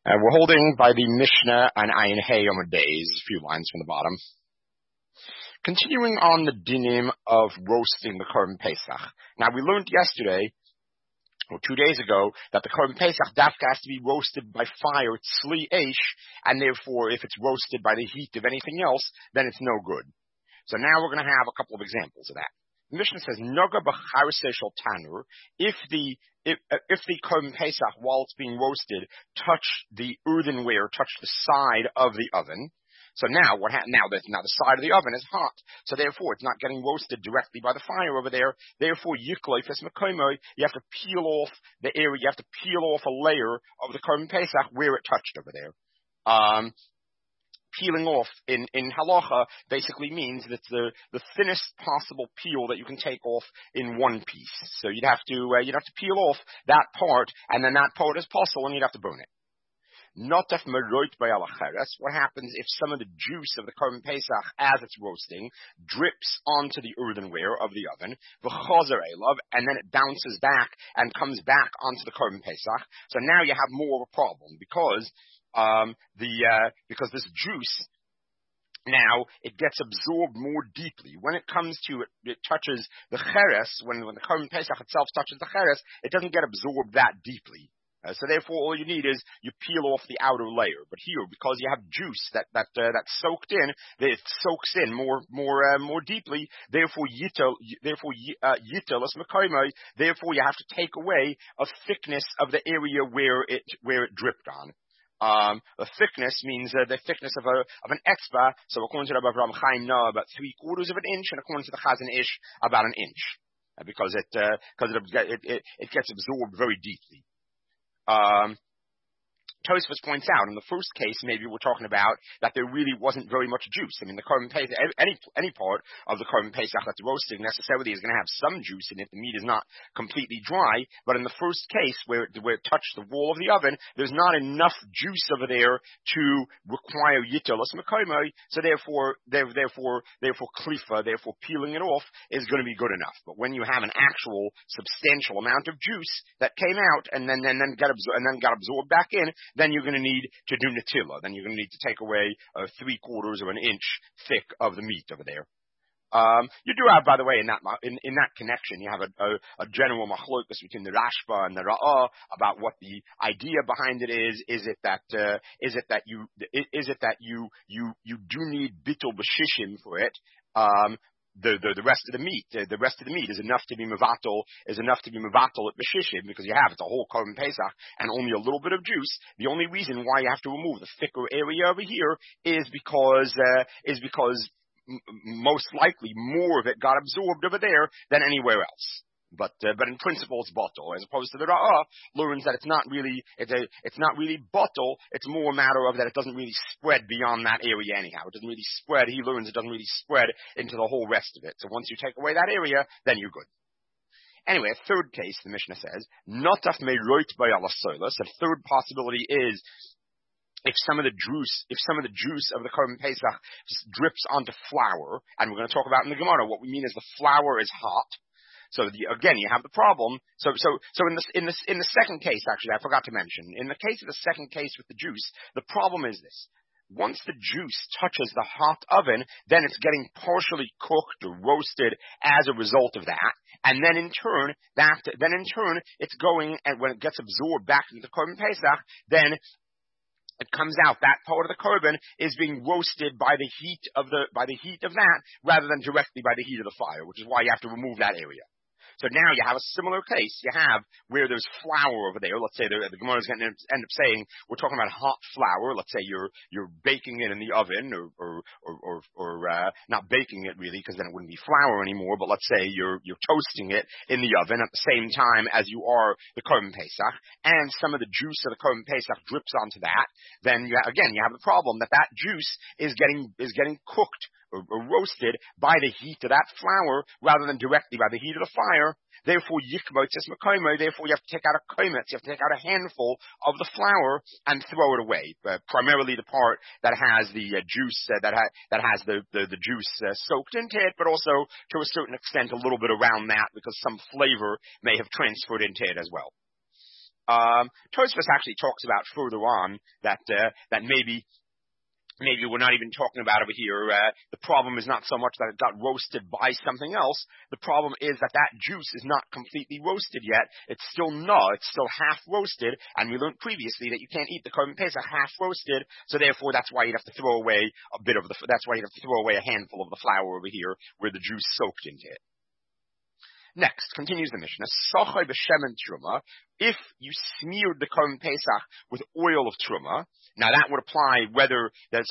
We're holding by the Mishnah and Ayin Hey on the days, a few lines from the bottom. Continuing on the dinim of roasting the Korban Pesach. Now we learned yesterday, or 2 days ago, that the Korban Pesach dafka has to be roasted by fire, tzli eish, and therefore if it's roasted by the heat of anything else, then it's no good. So now we're going to have a couple of examples of that. The Mishnah says, Noga b'charsei shel tanur, if the Korban Pesach, while it's being roasted, touch the earthenware, touch the side of the oven. So now what happened? Now the side of the oven is hot, so therefore it's not getting roasted directly by the fire over there. Therefore, yikloifes mekomo, you have to peel off the area, you have to peel off a layer of the Korban Pesach where it touched over there. Peeling off in halacha basically means that it's the thinnest possible peel that you can take off in one piece. So you'd have to peel off that part, and then that part is possible, and you'd have to burn it. Not if meroit by alacheres. What happens if some of the juice of the Korban Pesach, as it's roasting, drips onto the earthenware of the oven, v'chazer elav, and then it bounces back and comes back onto the Korban Pesach. So now you have more of a problem because this juice, now it gets absorbed more deeply. When it comes to it touches the cheres, when the Korban Pesach itself touches the cheres, it doesn't get absorbed that deeply. So therefore, all you need is you peel off the outer layer. But here, because you have juice that's soaked in, it soaks in more deeply. Therefore, therefore you have to take away a thickness of the area where it dripped on. The thickness means the thickness of an etzba. So according to Rabbi Avraham Chaim Noah, about 3/4 of an inch, and according to the Chazon Ish, about an inch, because it gets absorbed very deeply. Tosfos points out, in the first case, maybe we're talking about that there really wasn't very much juice. I mean, the Korban Pesach, any part of the Korban Pesach that's roasting necessarily is going to have some juice in it. The meat is not completely dry. But in the first case, where it touched the wall of the oven, there's not enough juice over there to require yitolos mekomo. So therefore, klifa, therefore peeling it off is going to be good enough. But when you have an actual substantial amount of juice that came out and then got absorbed back in, then you're going to need to do natilla. Then you're going to need to take away 3/4 of an inch thick of the meat over there. You do have, by the way, in that connection, you have a general machlokus between the Rashba and the Ra'ah about what the idea behind it is. Is it that you do need bittul b'shishim for it? The rest of the meat is enough to be mevatel at b'shishim, because it's a whole Korban Pesach and only a little bit of juice. The only reason why you have to remove the thicker area over here is because most likely more of it got absorbed over there than anywhere else. But in principle, it's bottle, as opposed to the Ra'ah learns that it's not really bottle. It's more a matter of that it doesn't really spread beyond that area anyhow. It doesn't really spread. He learns it doesn't really spread into the whole rest of it. So once you take away that area, then you're good. Anyway, a third case, the Mishnah says, notaf meroit by alasolos. A third possibility is if some of the juice of the Korban Pesach drips onto flour, and we're going to talk about in the Gemara, what we mean is the flour is hot. So again, you have the problem. So in the second case, actually, I forgot to mention, in the case of the second case with the juice, the problem is this. Once the juice touches the hot oven, then it's getting partially cooked or roasted as a result of that. And then in turn, it's going, and when it gets absorbed back into the Korban Pesach, then it comes out that part of the korban is being roasted by the heat of that, rather than directly by the heat of the fire, which is why you have to remove that area. So now you have a similar case. You have where there's flour over there. Let's say the Gemara is going to end up saying we're talking about hot flour. Let's say you're baking it in the oven, or not baking it really, because then it wouldn't be flour anymore. But let's say you're toasting it in the oven at the same time as you are the Korban Pesach, and some of the juice of the Korban Pesach drips onto that. Then you have the problem that juice is getting cooked or roasted by the heat of that flour rather than directly by the heat of the fire. Therefore, yikmotzes mekomo. Therefore, you have to take out a kometz. You have to take out a handful of the flour and throw it away. Primarily the part that has the juice that has the juice soaked into it, but also to a certain extent a little bit around that, because some flavor may have transferred into it as well. Tosfos actually talks about further on that maybe we're not even talking about over here. The problem is not so much that it got roasted by something else. The problem is that juice is not completely roasted yet. It's still it's still half roasted, and we learned previously that you can't eat the Korban Pesach half roasted, so therefore that's why you'd have to throw away that's why you'd have to throw away a handful of the flour over here where the juice soaked into it. Next, continues the Mishnah, Sochai b'shemen truma, if you smeared the Korban Pesach with oil of truma, now that would apply whether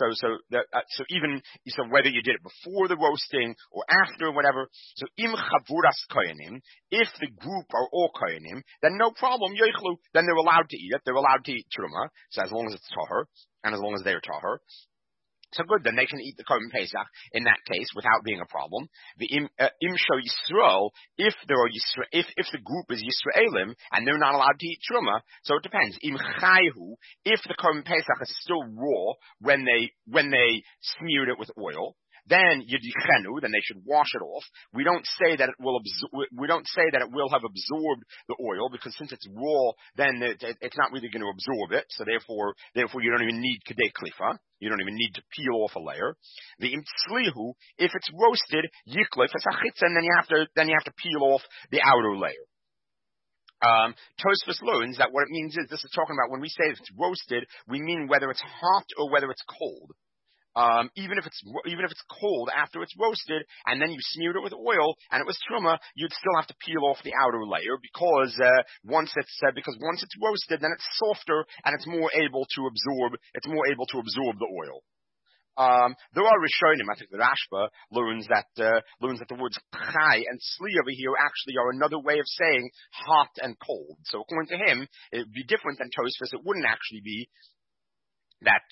whether you did it before the roasting or after, whatever. So im chavuras koyanim, if the group are all koyanim, then no problem, yoichlu, then they're allowed to eat it. They're allowed to eat truma, so as long as it's tahor, and as long as they're tahor. So good, then they can eat the Korban Pesach in that case without being a problem. The Imsho Yisrael, if the group is Yisraelim and they're not allowed to eat Truma, so it depends. Im Chayhu, if the Korban Pesach is still raw when they smeared it with oil, then Yedichenu, then they should wash it off. We don't say that it will have absorbed the oil, because since it's raw, then it's not really going to absorb it. So therefore you don't even need Kedei Klifa. You don't even need to peel off a layer. The Imtzlihu, if it's roasted, Yiklif, it's achitza, and then you have to peel off the outer layer. Tosfos learns that what it means is, this is talking about when we say it's roasted, we mean whether it's hot or whether it's cold. Even if it's cold after it's roasted, and then you smeared it with oil and it was truma, you'd still have to peel off the outer layer, because once it's roasted, then it's softer and it's more able to absorb the oil. There are Rishonim, I think the Rashba learns that the words chai and sli over here actually are another way of saying hot and cold. So according to him, it would be different than Tosfos. It wouldn't actually be that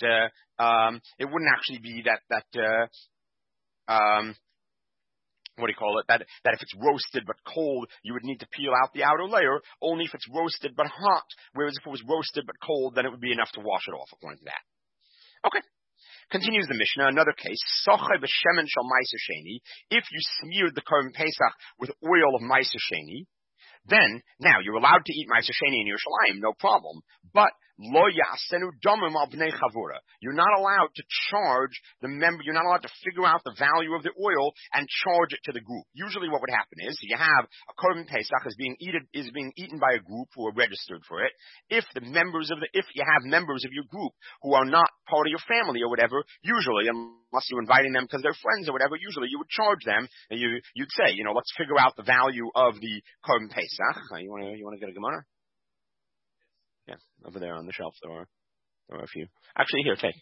if it's roasted but cold, you would need to peel out the outer layer, only if it's roasted but hot, whereas if it was roasted but cold, then it would be enough to wash it off, according to that. Okay. Continues the Mishnah, another case, Sochai b'shemen shel Ma'aser Sheni, if you smeared the Korban Pesach with oil of Ma'aser Sheni, then, now, you're allowed to eat Ma'aser Sheni in Yerushalayim, no problem, but Lo yasenu domim al bnei chavura. You're not allowed to charge the member. You're not allowed to figure out the value of the oil and charge it to the group. Usually, what would happen is you have a Korban Pesach is being eaten by a group who are registered for it. If you have members of your group who are not part of your family or whatever, usually, unless you're inviting them because they're friends or whatever, usually you would charge them and you'd say, let's figure out the value of the Korban Pesach. You want to get a Gemara? Yeah, over there on the shelf there are a few. Actually, here, take.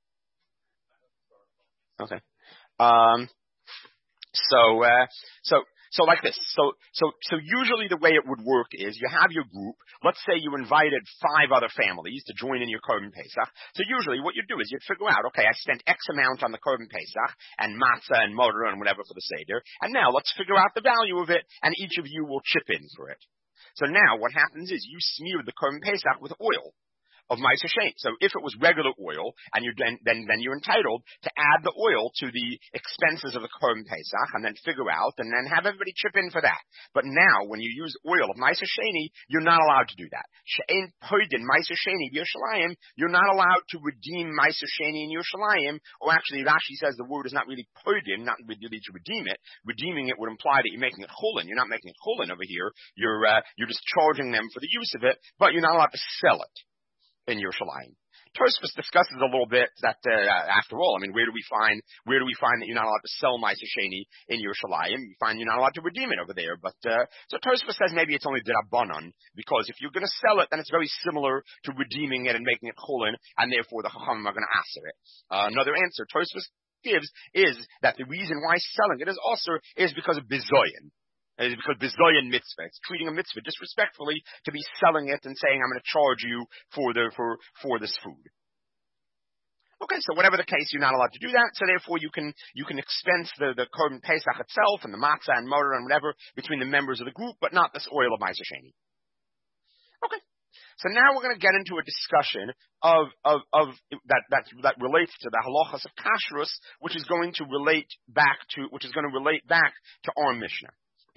Okay. So like this. So usually the way it would work is you have your group. Let's say you invited 5 other families to join in your Korban Pesach. So usually what you'd do is you'd figure out, okay, I spent X amount on the Korban Pesach and matzah and motor and whatever for the Seder, and now let's figure out the value of it, and each of you will chip in for it. So now what happens is you smear the Korban Pesach with oil of Ma'aser Sheni. So if it was regular oil, and then you're entitled to add the oil to the expenses of the Korban Pesach, and then figure out, and then have everybody chip in for that. But now, when you use oil of Ma'aser Sheni, you're not allowed to do that. She'ein poidin Ma'aser Sheni b'Yerushalayim, you're not allowed to redeem Ma'aser Sheni in Yerushalayim, or actually Rashi says the word is not really poidin, not really to redeem it. Redeeming it would imply that you're making it chulin. You're not making it chulin over here. You're just charging them for the use of it, but you're not allowed to sell it in Yerushalayim. Tosfos discusses a little bit that after all, I mean, where do we find that you're not allowed to sell Ma'aser Sheni in Yerushalayim? You find you're not allowed to redeem it over there. But so Tosfos says maybe it's only d'Rabbanan, because if you're going to sell it, then it's very similar to redeeming it and making it chulin, and therefore the Chachamim are going to aser it. Another answer Tosfos gives is that the reason why selling it is also is because of bizoyin. It's because bizoyin mitzvah. It's treating a mitzvah disrespectfully to be selling it and saying, I'm going to charge you for this food. Okay, so whatever the case, you're not allowed to do that. So therefore, you can expense the Korban Pesach itself and the matzah and motor and whatever between the members of the group, but not this oil of Ma'aser Sheni. Okay. So now we're going to get into a discussion of that relates to the halachas of kashrus, which is going to relate back to our Mishnah.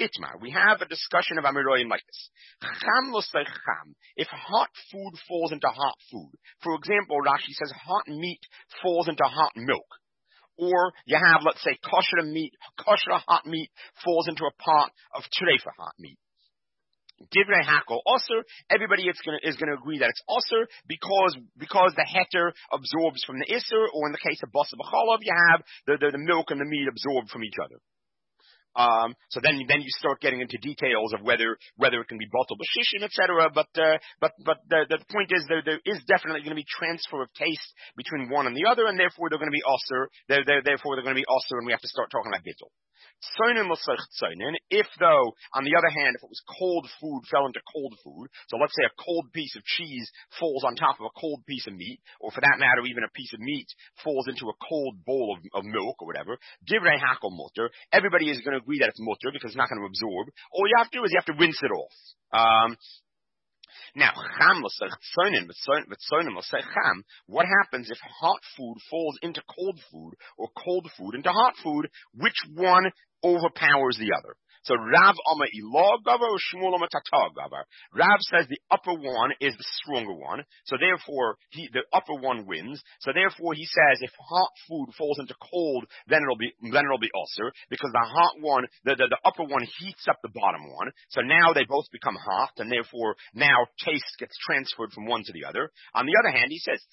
Itmar, we have a discussion of Amiroyim like this. Cham l'sei cham. If hot food falls into hot food, for example, Rashi says hot meat falls into hot milk. Or you have, let's say, kosher hot meat falls into a pot of trefa hot meat. Divrei Hakel Osir, everybody is going to agree that it's Osir because the heter absorbs from the Isser, or in the case of Basa B'chalav, you have the milk and the meat absorbed from each other. So then you start getting into details of whether it can be bottle b'shishim, etc. But the point is there is definitely going to be transfer of taste between one and the other, and therefore they're going to be osir. Therefore they're going to be osir, and we have to start talking about bittul. If though, on the other hand, if it was cold food fell into cold food, so let's say a cold piece of cheese falls on top of a cold piece of meat, or for that matter, even a piece of meat falls into a cold bowl of milk or whatever, divrei hakel mutter, everybody is going to agree that it's mutter because it's not going to absorb. All you have to do is you have to rinse it off. Now, what happens if hot food falls into cold food or cold food into hot food? Which one overpowers the other? So Rav Ama Ilah Gavar or Shmuel Ama Tatar Gavar. Rav says the upper one is the stronger one, so therefore the upper one wins. So therefore he says if hot food falls into cold, then it'll be osir, because the hot one, the upper one heats up the bottom one. So now they both become hot, and therefore now taste gets transferred from one to the other. On the other hand, he says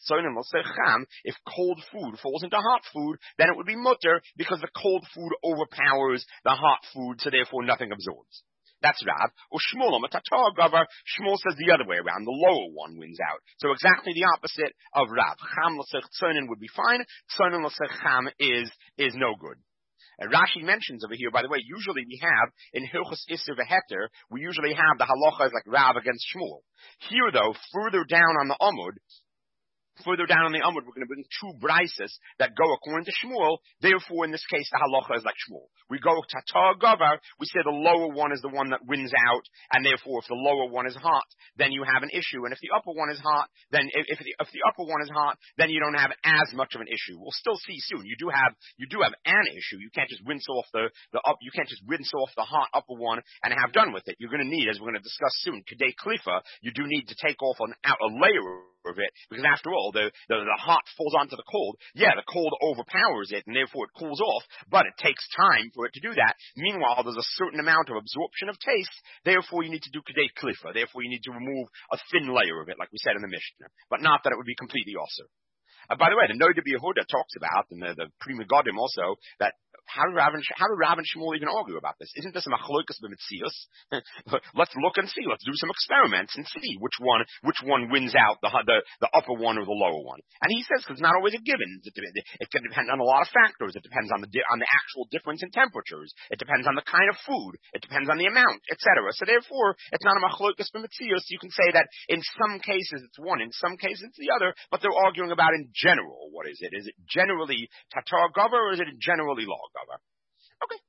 if cold food falls into hot food, then it would be mutter because the cold food overpowers the hot food, so therefore nothing absorbs. That's Rav. Or Shmuel Tatar Gavar. Shmuel says the other way around. The lower one wins out. So exactly the opposite of Rav. Cham l'sech tzonin would be fine. Tzonin l'sech cham is no good. Rashi mentions over here, by the way, usually we have, in Hilchos Isser V'Heter, we usually have the halacha is like Rav against Shmuel. Here though, further down on the Amud, we're going to bring two brises that go according to Shmuel. Therefore, in this case, the halacha is like Shmuel. We go Tatar Gavar. We say the lower one is the one that wins out, and therefore, if the lower one is hot, then you have an issue. And if the upper one is hot, then if the upper one is hot, then you don't have as much of an issue. We'll still see soon. You do have an issue. You can't just rinse off you can't just rinse off the hot upper one and have done with it. You're going to need, as we're going to discuss soon, Kedei Klifa, you do need to take off a layer of it, because after all, the hot falls onto the cold. Yeah, the cold overpowers it, and therefore it cools off, but it takes time for it to do that. Meanwhile, there's a certain amount of absorption of taste, therefore you need to do Kedei Klifa, therefore you need to remove a thin layer of it, like we said in the Mishnah, but not that it would be completely osir. By the way, the Noda B'Yehuda talks about, and the Pri Megadim also, that how do Rav and Shmuel even argue about this? Isn't this a machlokas b'metzius? Let's look and see. Let's do some experiments and see which one wins out, the upper one or the lower one. And he says because it's not always a given. It can depend on a lot of factors. It depends on the actual difference in temperatures. It depends on the kind of food. It depends on the amount, etc. So therefore, it's not a machlokas b'metzius. You can say that in some cases it's one, in some cases it's the other, but they're arguing about in general. What is it? Is it generally Tatar Gavar or is it generally Law Gavar? Okay.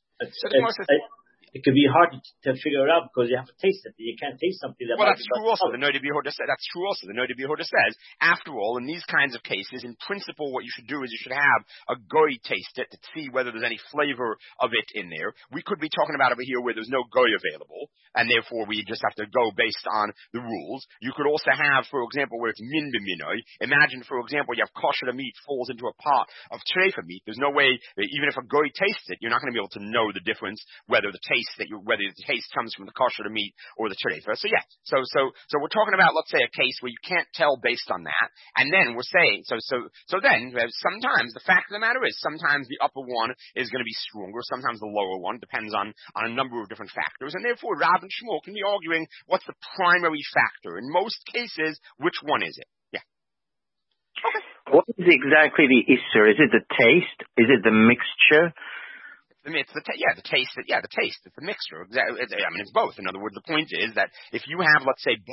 It could be hard to figure it out because you have to taste it. You can't taste something that. Well, that's true also. The Noda B'Yehuda says that's true also. The Noda B'Yehuda says, after all, in these kinds of cases, in principle, what you should do is you should have a goy taste it to see whether there's any flavor of it in there. We could be talking about over here where there's no goy available, and therefore we just have to go based on the rules. You could also have, for example, where it's min b'minoi. Imagine, for example, you have kosher meat falls into a pot of trefa meat. There's no way, even if a goy tastes it, you're not going to be able to know the difference whether the taste comes from the kosher meat or the trefa. So yeah, so we're talking about, let's say, a case where you can't tell based on that, and then we're saying then sometimes the fact of the matter is sometimes the upper one is going to be stronger, sometimes the lower one, depends on a number of different factors, and therefore Rav and Shmuel can be arguing what's the primary factor. In most cases, which one is it? Yeah. Okay. What is exactly the isser? Is it the taste? Is it the mixture? It's the taste. It's the mixture. It's both. In other words, the point is that if you have, let's say,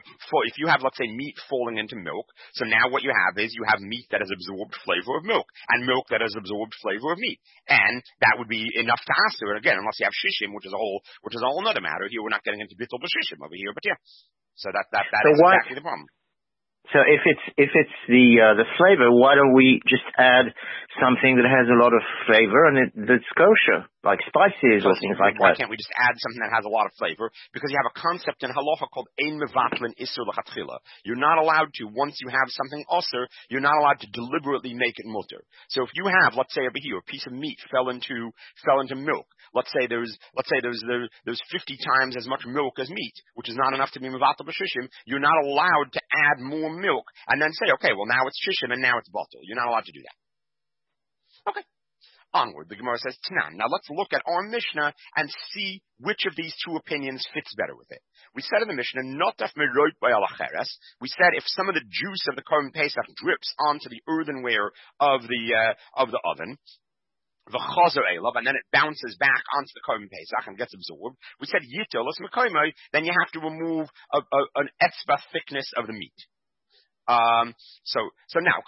meat falling into milk, so now what you have is you have meat that has absorbed flavor of milk, and milk that has absorbed flavor of meat, and that would be enough to answer it again, unless you have shishim, which is a whole other matter. Here we're not getting into bittul b'shishim over here, but yeah. So that's exactly the problem. So if it's the flavor, why don't we just add something that has a lot of flavor and that's kosher, like spices or things like why that? Why can't we just add something that has a lot of flavor? Because you have a concept in halacha called ein mevatlin isur l'chatchila. You're not allowed to, once you have something usur, you're not allowed to deliberately make it mutter. So if you have, let's say over here, a piece of meat fell into milk. Let's say there's 50 times as much milk as meat, which is not enough to be mevatel b'shishim. You're not allowed to add more milk and then say, okay, well now it's shishim and now it's bottle. You're not allowed to do that. Okay. Onward, the Gemara says, Tanan. Now let's look at our Mishnah and see which of these two opinions fits better with it. We said in the Mishnah, notaf meroit by alacheres. We said if some of the juice of the Korban Pesach drips onto the earthenware of the oven, the chazer elav, and then it bounces back onto the Korban Pesach and gets absorbed. We said yitolos mekoimai, then you have to remove an etzba thickness of the meat. So now,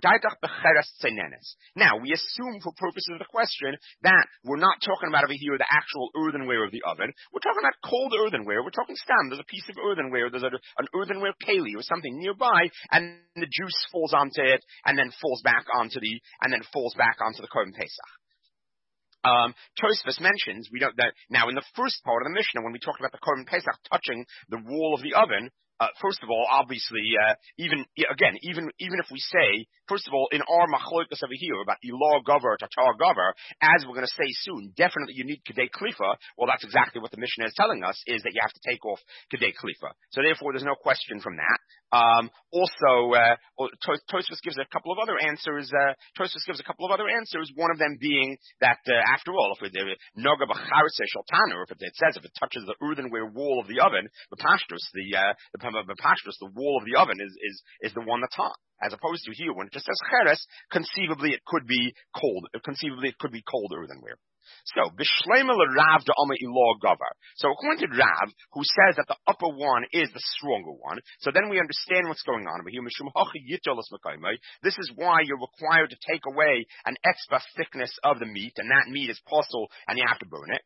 now we assume for purposes of the question that we're not talking about over here the actual earthenware of the oven. We're talking about cold earthenware. We're talking stam. There's a piece of earthenware. There's an earthenware keli or something nearby, and the juice falls onto it, and then falls back onto the Korban Pesach. Tosfos mentions we don't that now in the first part of the Mishnah when we talked about the Korban Pesach touching the wall of the oven. First of all, obviously, even if we say, first of all, in our machlokas over here about ilah gover, tatar gover, as we're going to say soon, definitely you need kedei klifa. Well, that's exactly what the Mishnah is telling us, is that you have to take off kedei klifa. So therefore, there's no question from that. Also, Tosfos gives a couple of other answers. One of them being that, after all, if it noga b'charse shaltana, or if it says if it touches the earthenware wall of the oven, the wall of the oven is the one that's hot. As opposed to here, when it just says cheres, conceivably it could be cold. Conceivably it could be cold earthenware. So, Bishlema Rav de Oma Ilah Gavar. So according to Rav, who says that the upper one is the stronger one, so then we understand what's going on over here. This is why you're required to take away an extra thickness of the meat, and that meat is possible, and you have to burn it.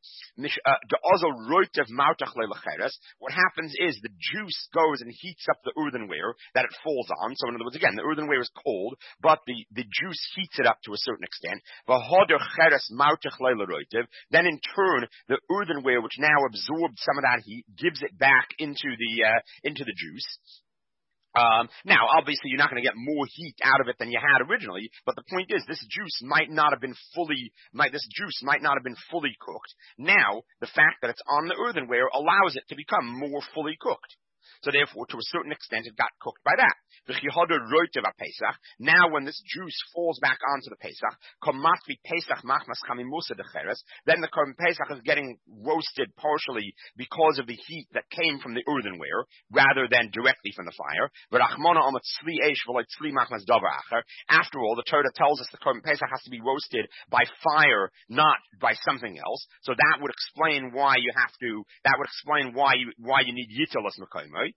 What happens is the juice goes and heats up the earthenware that it falls on. So in other words, again, the earthenware is cold, but the juice heats it up to a certain extent. Then in turn, the earthenware, which now absorbed some of that heat, gives it back into the juice. Now, obviously, you're not going to get more heat out of it than you had originally, but the point is, this juice might not have been fully cooked. Now, the fact that it's on the earthenware allows it to become more fully cooked. So therefore, to a certain extent, it got cooked by that. Now, when this juice falls back onto the Pesach, then the Korban Pesach is getting roasted partially because of the heat that came from the earthenware, rather than directly from the fire. After all, the Torah tells us the Korban Pesach has to be roasted by fire, not by something else. So that would explain why you need yitalos mekoimai.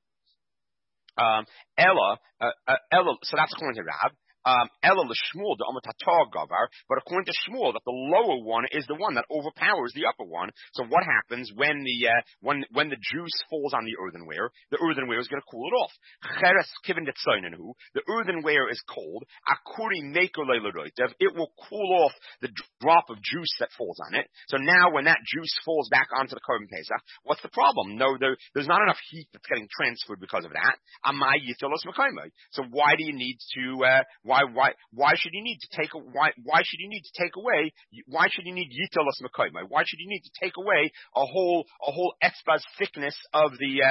Ella, so that's according to Rab. Ella l'shmuel de amatatar gavar, but according to Shmuel, that the lower one is the one that overpowers the upper one. So what happens when the juice falls on the earthenware is going to cool it off. Cheres kivin detzoinenu, the earthenware is cold. Akuri meko leileroitev, it will cool off the drop of juice that falls on it. So now when that juice falls back onto the Korban Pesach, what's the problem? No, there's not enough heat that's getting transferred because of that. Amai yitolos mekoimai. So why do you need to? Why should you need to take away yitolos mekoimai? Why should you need to take away a whole etzbah's thickness of the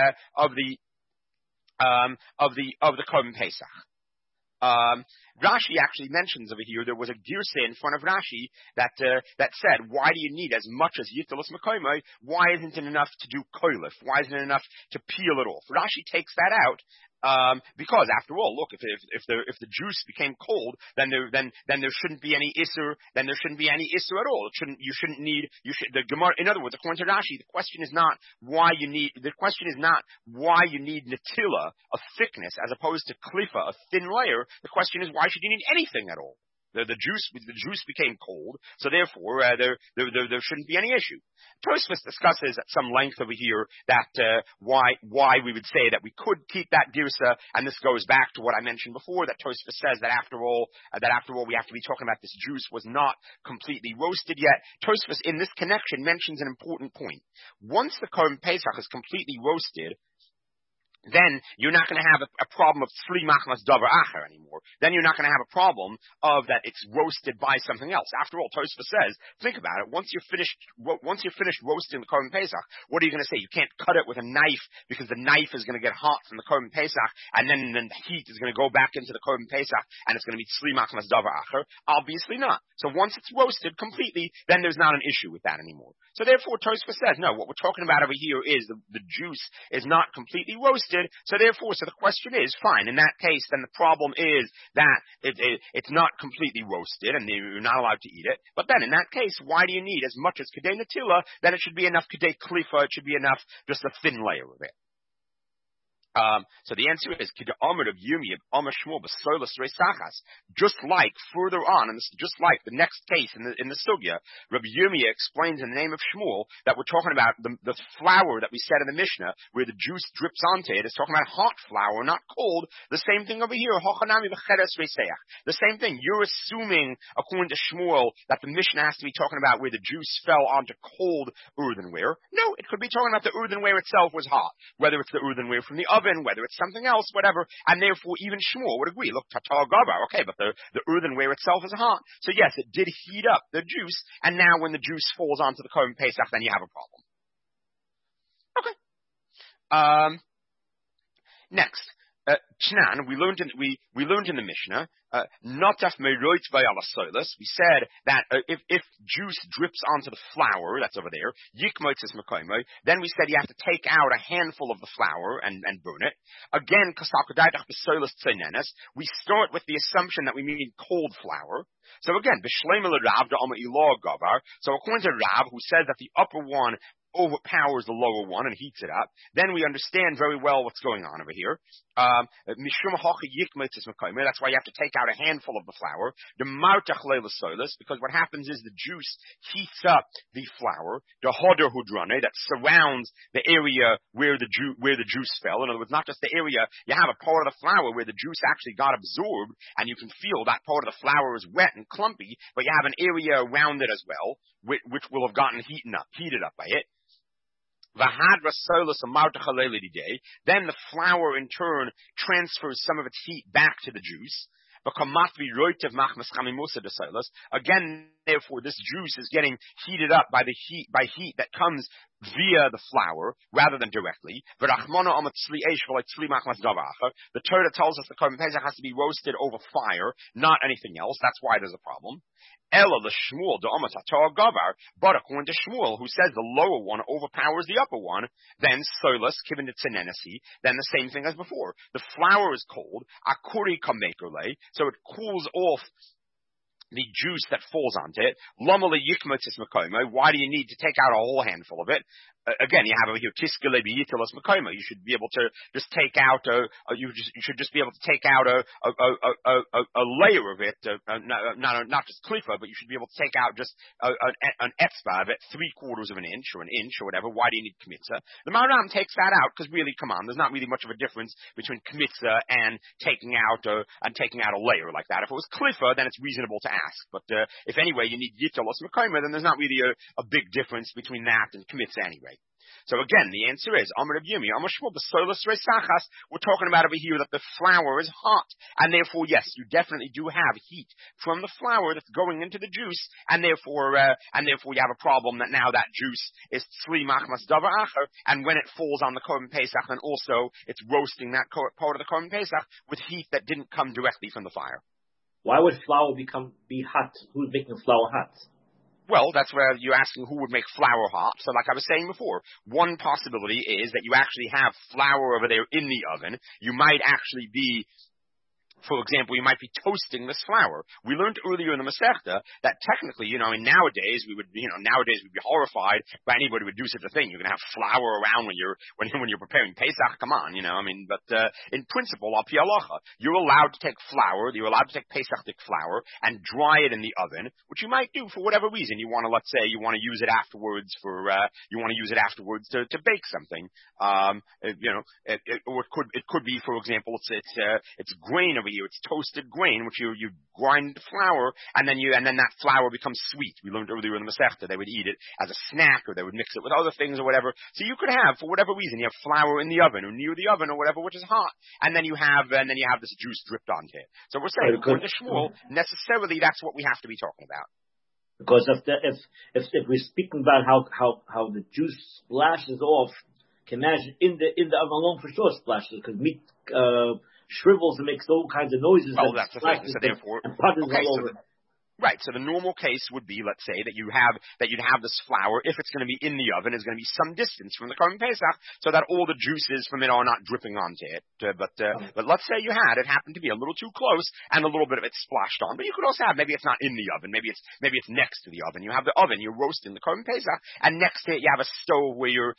Korban Pesach? Rashi actually mentions over here there was a girseh in front of Rashi that said, why do you need as much as yitolos mekoimai? Why isn't it enough to do koilif? Why isn't it enough to peel it off? Rashi takes that out. Because after all, look, if the juice became cold, then there shouldn't be any isur. Then there shouldn't be any isur at all. The Gemara. In other words, according to Rashi, the question is not why you need netila, a thickness, as opposed to klifa, a thin layer. The question is why should you need anything at all? The juice became cold, so therefore there shouldn't be any issue. Tosfos discusses at some length over here that why we would say that we could keep that girsa, and this goes back to what I mentioned before, that Tosfos says that after all we have to be talking about this juice was not completely roasted yet. Tosfos in this connection mentions an important point. Once the Korban Pesach is completely roasted, then you're not going to have a problem of tzli machmas davar acher anymore. Then you're not going to have a problem of that it's roasted by something else. After all, Tosfos says, think about it. Once you're finished roasting the Korban Pesach, what are you going to say? You can't cut it with a knife because the knife is going to get hot from the Korban Pesach, and then the heat is going to go back into the Korban Pesach, and it's going to be tzli machmas davar acher. Obviously not. So once it's roasted completely, then there's not an issue with that anymore. So therefore, Tosfos says, no, what we're talking about over here is the juice is not completely roasted. So therefore, the question is, fine, in that case, then the problem is that it's not completely roasted and you're not allowed to eat it. But then in that case, why do you need as much as Kedei Natila? Then it should be enough Kedei Klifa, it should be enough just a thin layer of it. So the answer is Kida Amr of Yumi of Amr Shmuel B'Solas Reisachas. Just like further on, and just like the next case in the sugya, Rabbi Yumi explains in the name of Shmuel that we're talking about the flour that we said in the Mishnah, where the juice drips onto it. It's talking about hot flour, not cold. The same thing over here. Hochanami B'Cheres Reiseach. The same thing. You're assuming, according to Shmuel, that the Mishnah has to be talking about where the juice fell onto cold earthenware. No, it could be talking about the earthenware itself was hot, whether it's the earthenware from the oven, whether it's something else, whatever, and therefore even Shmuel would agree. Look, tatar gabar, okay, but the earthenware itself is hot. So yes, it did heat up the juice, and now when the juice falls onto the Korban Pesach, then you have a problem. Okay. Next. Chnan, we learned in the Mishnah, notaf meroit v'alasolas. We said that if juice drips onto the flour that's over there, yikmoitzes mekoimo, then we said you have to take out a handful of the flour and burn it. Again, kasakadaitach b'solas tzenenes. We start with the assumption that we mean cold flour. So again, b'shleim Rav da'ama ilah gavar. So according to Rav, who says that the upper one overpowers the lower one and heats it up, then we understand very well what's going on over here. That's why you have to take out a handful of the flour. Because what happens is the juice heats up the flour, the hoder hudrane, that surrounds the area where the juice fell. In other words, not just the area, you have a part of the flour where the juice actually got absorbed, and you can feel that part of the flour is wet and clumpy, but you have an area around it as well, which will have gotten heated up by it. Then the flour in turn transfers some of its heat back to the juice. Again, therefore, this juice is getting heated up by heat that comes via the flour rather than directly. The Torah tells us the Korban Pesach has to be roasted over fire, not anything else. That's why there's a problem. But according to Shmuel, who says the lower one overpowers the upper one, then solas given to tzenenesi, then the same thing as before. The flour is cold, akuri kamekerle, so it cools off the juice that falls onto it. Why do you need to take out a whole handful of it? Again, you have over here tiskele b'yitilas makoma. You should be able to just take out you should just be able to take out a layer of it, not just klifa, but you should be able to take out just an etzva of it, 3/4 of an inch or an inch or whatever. Why do you need kmitza? The Maharam takes that out because really, come on, there's not really much of a difference between kmitza and taking out a layer like that. If it was klifa, then it's reasonable to ask. But if anyway you need yitilas makoma, then there's not really a big difference between that and kmitza anyway. So again, the answer is Amar Reb Yumi, Amar Shmuel, b'solas reisachas. We're talking about over here that the flour is hot, and therefore, yes, you definitely do have heat from the flour that's going into the juice, and therefore you have a problem that now that juice is tzli machmas davar acher, and when it falls on the Korban Pesach, then also it's roasting that part of the Korban Pesach with heat that didn't come directly from the fire. Why would flour be hot? Who's making flour hot? Well, that's where you're asking who would make flour hot. So like I was saying before, one possibility is that you actually have flour over there in the oven. You might actually be For example, you might be toasting this flour. We learned earlier in the Masechta that technically, nowadays we'd be horrified by anybody who would do such a thing. You're going to have flour around when you're preparing Pesach. Come on, but in principle, al pi halacha, you're allowed to take flour, you're allowed to take Pesachdik flour and dry it in the oven, which you might do for whatever reason. You want to, let's say, you want to use it afterwards to bake something. Or it could be, for example, it's grain over here. It's toasted grain, which you grind the flour, and then that flour becomes sweet. We learned earlier in the Masechta they would eat it as a snack, or they would mix it with other things or whatever. So you could have, for whatever reason, you have flour in the oven or near the oven or whatever, which is hot, and then you have this juice dripped onto it. So we're saying, according to Shmuel, necessarily that's what we have to be talking about. Because if we're speaking about how the juice splashes off, can imagine in the oven alone for sure splashes, because meat shrivels and makes all kinds of noises. Oh, that's the thing. So therefore, and puddles all over. Right. So the normal case would be, let's say, that you'd have this flour, if it's going to be in the oven, is going to be some distance from the Korban Pesach, so that all the juices from it are not dripping onto it. But let's say it happened to be a little too close, and a little bit of it splashed on. But you could also have, maybe it's not in the oven, maybe it's next to the oven. You have the oven, you're roasting the Korban Pesach, and next to it you have a stove where you're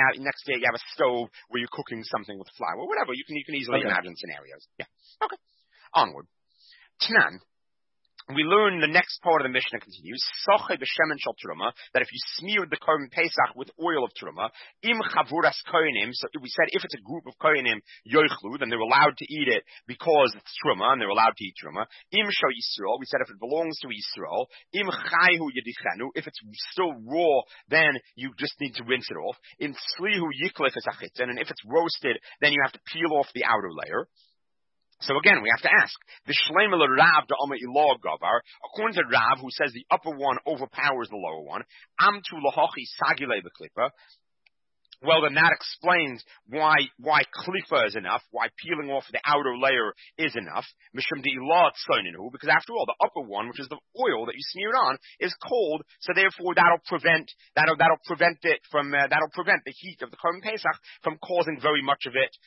cooking something with flour, whatever. You can easily imagine scenarios. Yeah. Okay. Onward. Tnan. We learn the next part of the Mishnah continues, Soche b'shemen shel truma, that if you smeared the Korban Pesach with oil of truma, im chavuras kohenim, so we said if it's a group of kohenim yoichlu, then they're allowed to eat it because it's truma, and they're allowed to eat truma. Im sho Yisrael, we said if it belongs to Yisrael, im chayhu yedichenu, if it's still raw, then you just need to rinse it off. Im slihu yiklef es achitzen, and if it's roasted, then you have to peel off the outer layer. So again, we have to ask, the Shleim el Rav da Oma Ilah Gavar, according to Rav, who says the upper one overpowers the lower one, Amtu lahochi sagile b'klipa, well, then that explains why klifa is enough, why peeling off the outer layer is enough, mishum de'ilah tzoininu, because after all, the upper one, which is the oil that you smeared on, is cold, so therefore that'll prevent the heat of the Korban Pesach from causing very much of it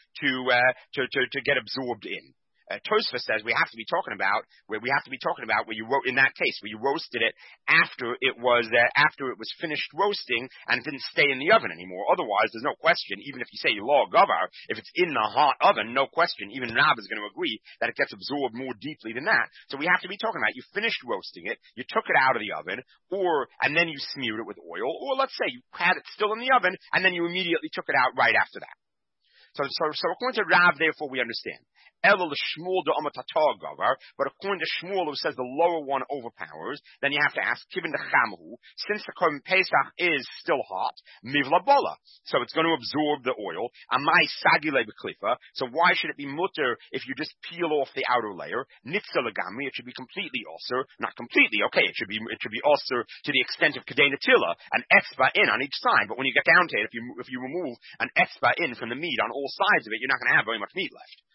to get absorbed in. Tosfos says we have to be talking about where you wrote in that case where you roasted it after it was finished roasting and it didn't stay in the oven anymore. Otherwise, there's no question. Even if you say law gavar, if it's in the hot oven, no question. Even Rab is going to agree that it gets absorbed more deeply than that. So we have to be talking about you finished roasting it, you took it out of the oven, and then you smeared it with oil, or let's say you had it still in the oven and then you immediately took it out right after that. So according to Rav, therefore we understand. Elul Shmuel de Amatatar Gavar, but according to Shmuel who says the lower one overpowers, then you have to ask, given the Chamhu, since the Korban Pesach is still hot, Mivla Bola, so it's going to absorb the oil, Amai Sagile B'Klifa, so why should it be mutter if you just peel off the outer layer? Nitzah Legami, it should be completely osir, not completely, okay, it should be osir to the extent of Kedei Natila, an etzba in on each side, but when you get down to it, if you remove an etzba in from the meat on all sides of it, you're not going to have very much meat left.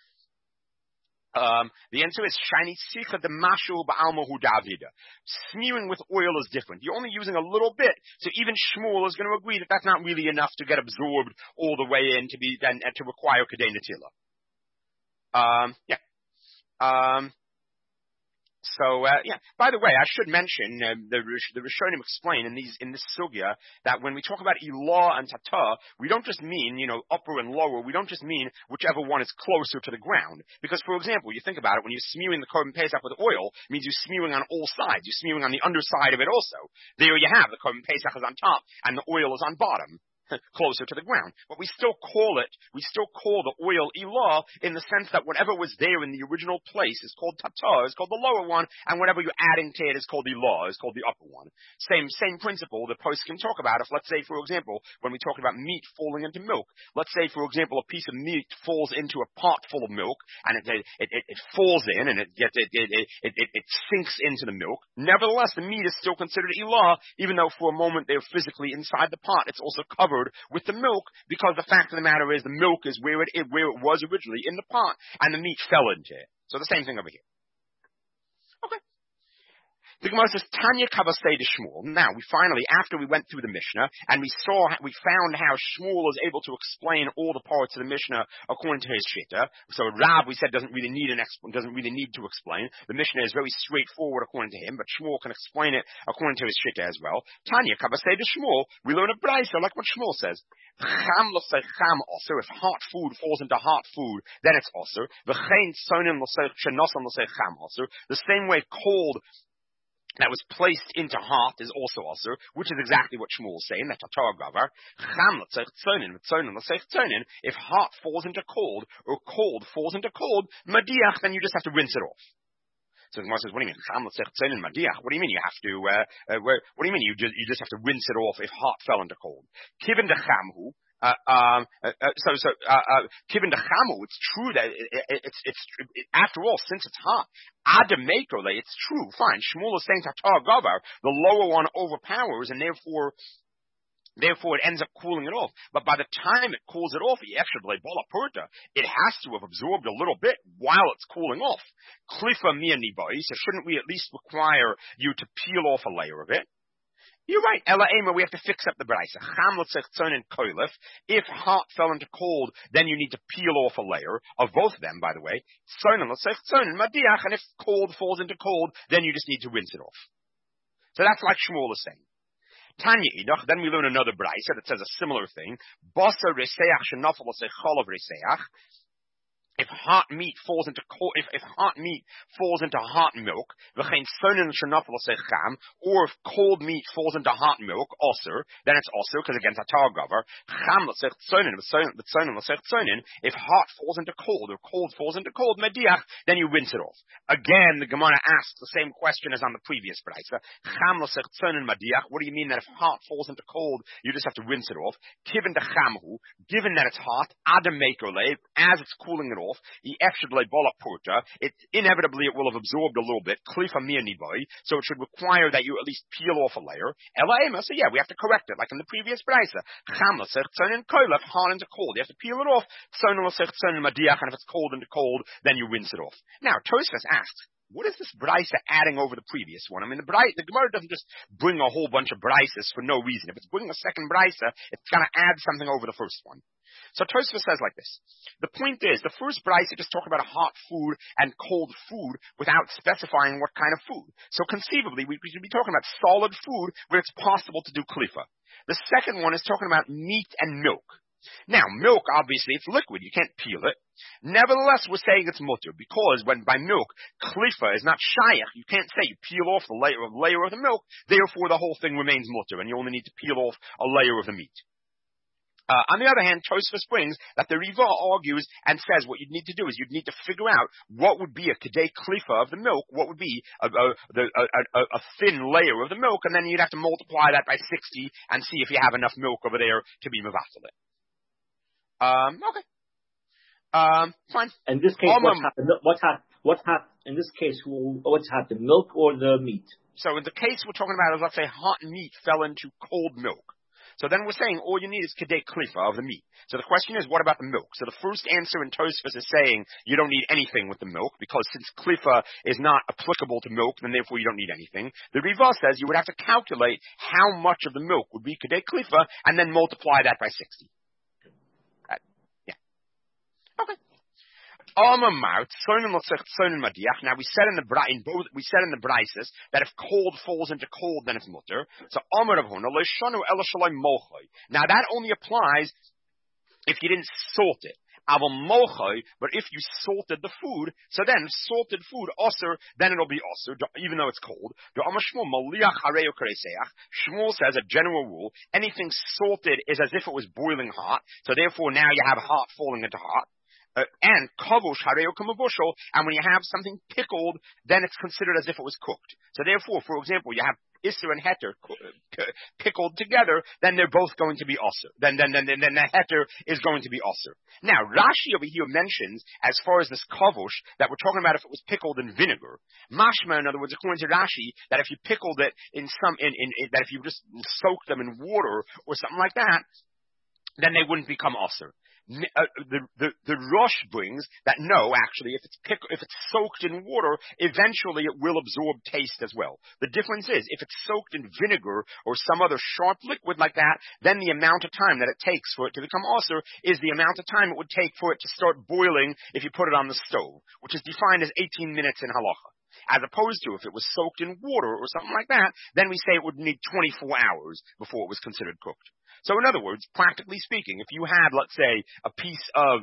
The answer is shiny sicha de mashu ba'almahu davida. Smearing with oil is different. You're only using a little bit, so even Shmuel is going to agree that that's not really enough to get absorbed all the way in to require kedei natila. By the way, I should mention the Rishonim explain in this sugya that when we talk about ilah and tata, we don't just mean upper and lower. We don't just mean whichever one is closer to the ground. Because, for example, you think about it, when you're smearing the Korban Pesach with oil, it means you're smearing on all sides. You're smearing on the underside of it also. There you have the Korban Pesach is on top and the oil is on bottom. Closer to the ground. But we still call the oil ilah in the sense that whatever was there in the original place is called tata, is called the lower one, and whatever you're adding to it is called ilah, is called the upper one. Same principle the post can talk about. If, let's say, for example, when we talk about meat falling into milk, let's say, for example, a piece of meat falls into a pot full of milk, and it falls in, and it sinks into the milk. Nevertheless, the meat is still considered ilah, even though for a moment they're physically inside the pot. It's also covered with the milk, because the fact of the matter is the milk is where it was originally in the pot, and the meat fell into it. So the same thing over here. Okay. The Gemara says, Tanya Kabasei de Shmuel. Now, we finally, after we went through the Mishnah, and we found how Shmuel is able to explain all the parts of the Mishnah according to his Shitta. So Rab, we said, doesn't really need to explain. The Mishnah is very straightforward according to him, but Shmuel can explain it according to his Shitta as well. Tanya Kabasei de Shmuel. We learn a Braisa, like what Shmuel says. Cham l'sei cham also. If hot food falls into hot food, then it's also. V'chein sonim l'sei shenosan l'sei cham also. The same way cold that was placed into hot is also also, which is exactly what Shmuel is saying, that Tatar Gavar. Cham l'tzech tzonin, v'tzonin l'tzech tzonin. If hot falls into cold, or cold falls into cold, madiach, then you just have to rinse it off. So the Gemara says, what do you mean? Cham l'tzech tzonin madiach? What do you mean you have to, what do you mean you just have to rinse it off if hot fell into cold? Kivin de chamhu. Given the chamu, it's true that it's after all, since it's hot, adamekole, it's true, fine. Shmuel is saying tatar gavar, the lower one overpowers, and therefore it ends up cooling it off. But by the time it cools it off, it has to have absorbed a little bit while it's cooling off. Klifa mia nibai, so shouldn't we at least require you to peel off a layer of it? You're right. Ela Ema, we have to fix up the Braisa. Cham l'tzech tzonin koilef. If hot fell into cold, then you need to peel off a layer of both of them, by the way. Tzonin l'tzech tzonin madiach. And if cold falls into cold, then you just need to rinse it off. So that's like Shmuel is saying. Tanya idach. Then we learn another Braisa that says a similar thing. Basa reseach shenafel l'tzech cholav reseach. If hot meat falls into if hot meat falls into hot milk, or if cold meat falls into hot milk, also, then it's also because against atar gavar. If hot falls into cold or cold falls into cold, mediach, then you rinse it off. Again, the Gemara asks the same question as on the previous brayta. What do you mean that if hot falls into cold, you just have to rinse it off? Given that it's hot, as it's cooling it off, inevitably it will have absorbed a little bit, so it should require that you at least peel off a layer. So yeah, we have to correct it, like in the previous brayta. Hot into cold, you have to peel it off. And if it's cold into cold, then you rinse it off. Now, Tosfos asks, what is this brayta adding over the previous one? I mean, the Gemara doesn't just bring a whole bunch of braytas for no reason. If it's bringing a second brayta, it's going to add something over the first one. So Tosfos says like this. The point is, the first brayta just talked about hot food and cold food without specifying what kind of food. So conceivably, we should be talking about solid food where it's possible to do klifa. The second one is talking about meat and milk. Now, milk, obviously, it's liquid. You can't peel it. Nevertheless, we're saying it's mutter, because when by milk, klifa is not shayach. You can't say you peel off the layer of the milk, therefore the whole thing remains mutter, and you only need to peel off a layer of the meat. On the other hand, Tosfos brings that the Riva argues and says what you'd need to do is you'd need to figure out what would be a kedei klifa of the milk, what would be a thin layer of the milk, and then you'd have to multiply that by 60 and see if you have enough milk over there to be mevatel it. Okay. Fine. In this case, what's happened, milk or the meat? So in the case we're talking about is, let's say, hot meat fell into cold milk. So then we're saying all you need is kedei klifa of the meat. So the question is, what about the milk? So the first answer in Tosfos is saying you don't need anything with the milk, because since klifa is not applicable to milk, then therefore you don't need anything. The Riva says you would have to calculate how much of the milk would be kedei klifa and then multiply that by 60. Okay. Now we said in the brayses that if cold falls into cold, then it's mutter. So now that only applies if you didn't salt it. But if you salted the food, so then salted food osir, then it'll be osir, even though it's cold. Shmuel says a general rule: anything salted is as if it was boiling hot. So therefore, now you have hot falling into hot. And kavush hareo kamavushal, and when you have something pickled, then it's considered as if it was cooked. So therefore, for example, you have Isser and Heter pickled together, then they're both going to be Osir. Then the Heter is going to be Osir. Now, Rashi over here mentions, as far as this kavush, that we're talking about if it was pickled in vinegar. Mashma, in other words, according to Rashi, that if you pickled it that if you just soaked them in water or something like that, then they wouldn't become Osir. the Rosh brings that no, actually, if it's soaked in water, eventually it will absorb taste as well. The difference is, if it's soaked in vinegar or some other sharp liquid like that, then the amount of time that it takes for it to become osir is the amount of time it would take for it to start boiling if you put it on the stove, which is defined as 18 minutes in halacha. As opposed to if it was soaked in water or something like that, then we say it would need 24 hours before it was considered cooked. So in other words, practically speaking, if you had, let's say, a piece of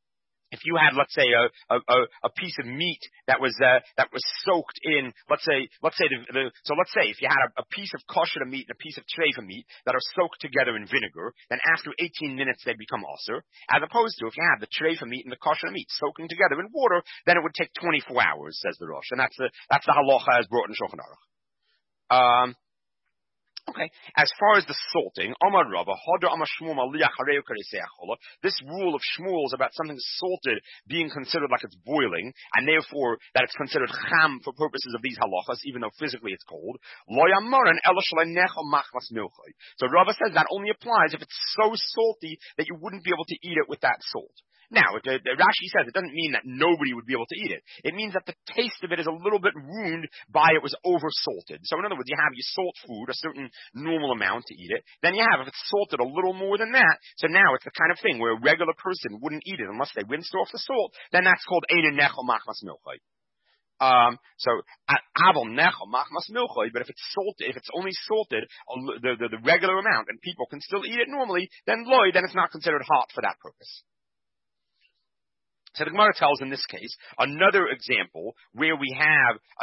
piece of meat that was soaked in, let's say if you had a piece of kosher meat and a piece of treifa meat that are soaked together in vinegar, then after 18 minutes they become osir. As opposed to if you have the treifa meat and the kosher meat soaking together in water, then it would take 24 hours, says the Rosh, and that's the halacha as brought in Shulchan Aruch. Okay. As far as the salting, Amar Rava, this rule of Shmuel's about something salted being considered like it's boiling, and therefore that it's considered cham for purposes of these halachas, even though physically it's cold. So Rava says that only applies if it's so salty that you wouldn't be able to eat it with that salt. Now, Rashi says it doesn't mean that nobody would be able to eat it. It means that the taste of it is a little bit ruined by it was over-salted. So in other words, you salt food, a certain normal amount to eat it. Then if it's salted a little more than that, so now it's the kind of thing where a regular person wouldn't eat it unless they rinsed off the salt, then that's called Eina Nechel Machmas Milchai. Aval Nechel Machmas Milchai, but if it's only salted the regular amount and people can still eat it normally, then it's not considered hot for that purpose. So the Gemara tells in this case another example where we see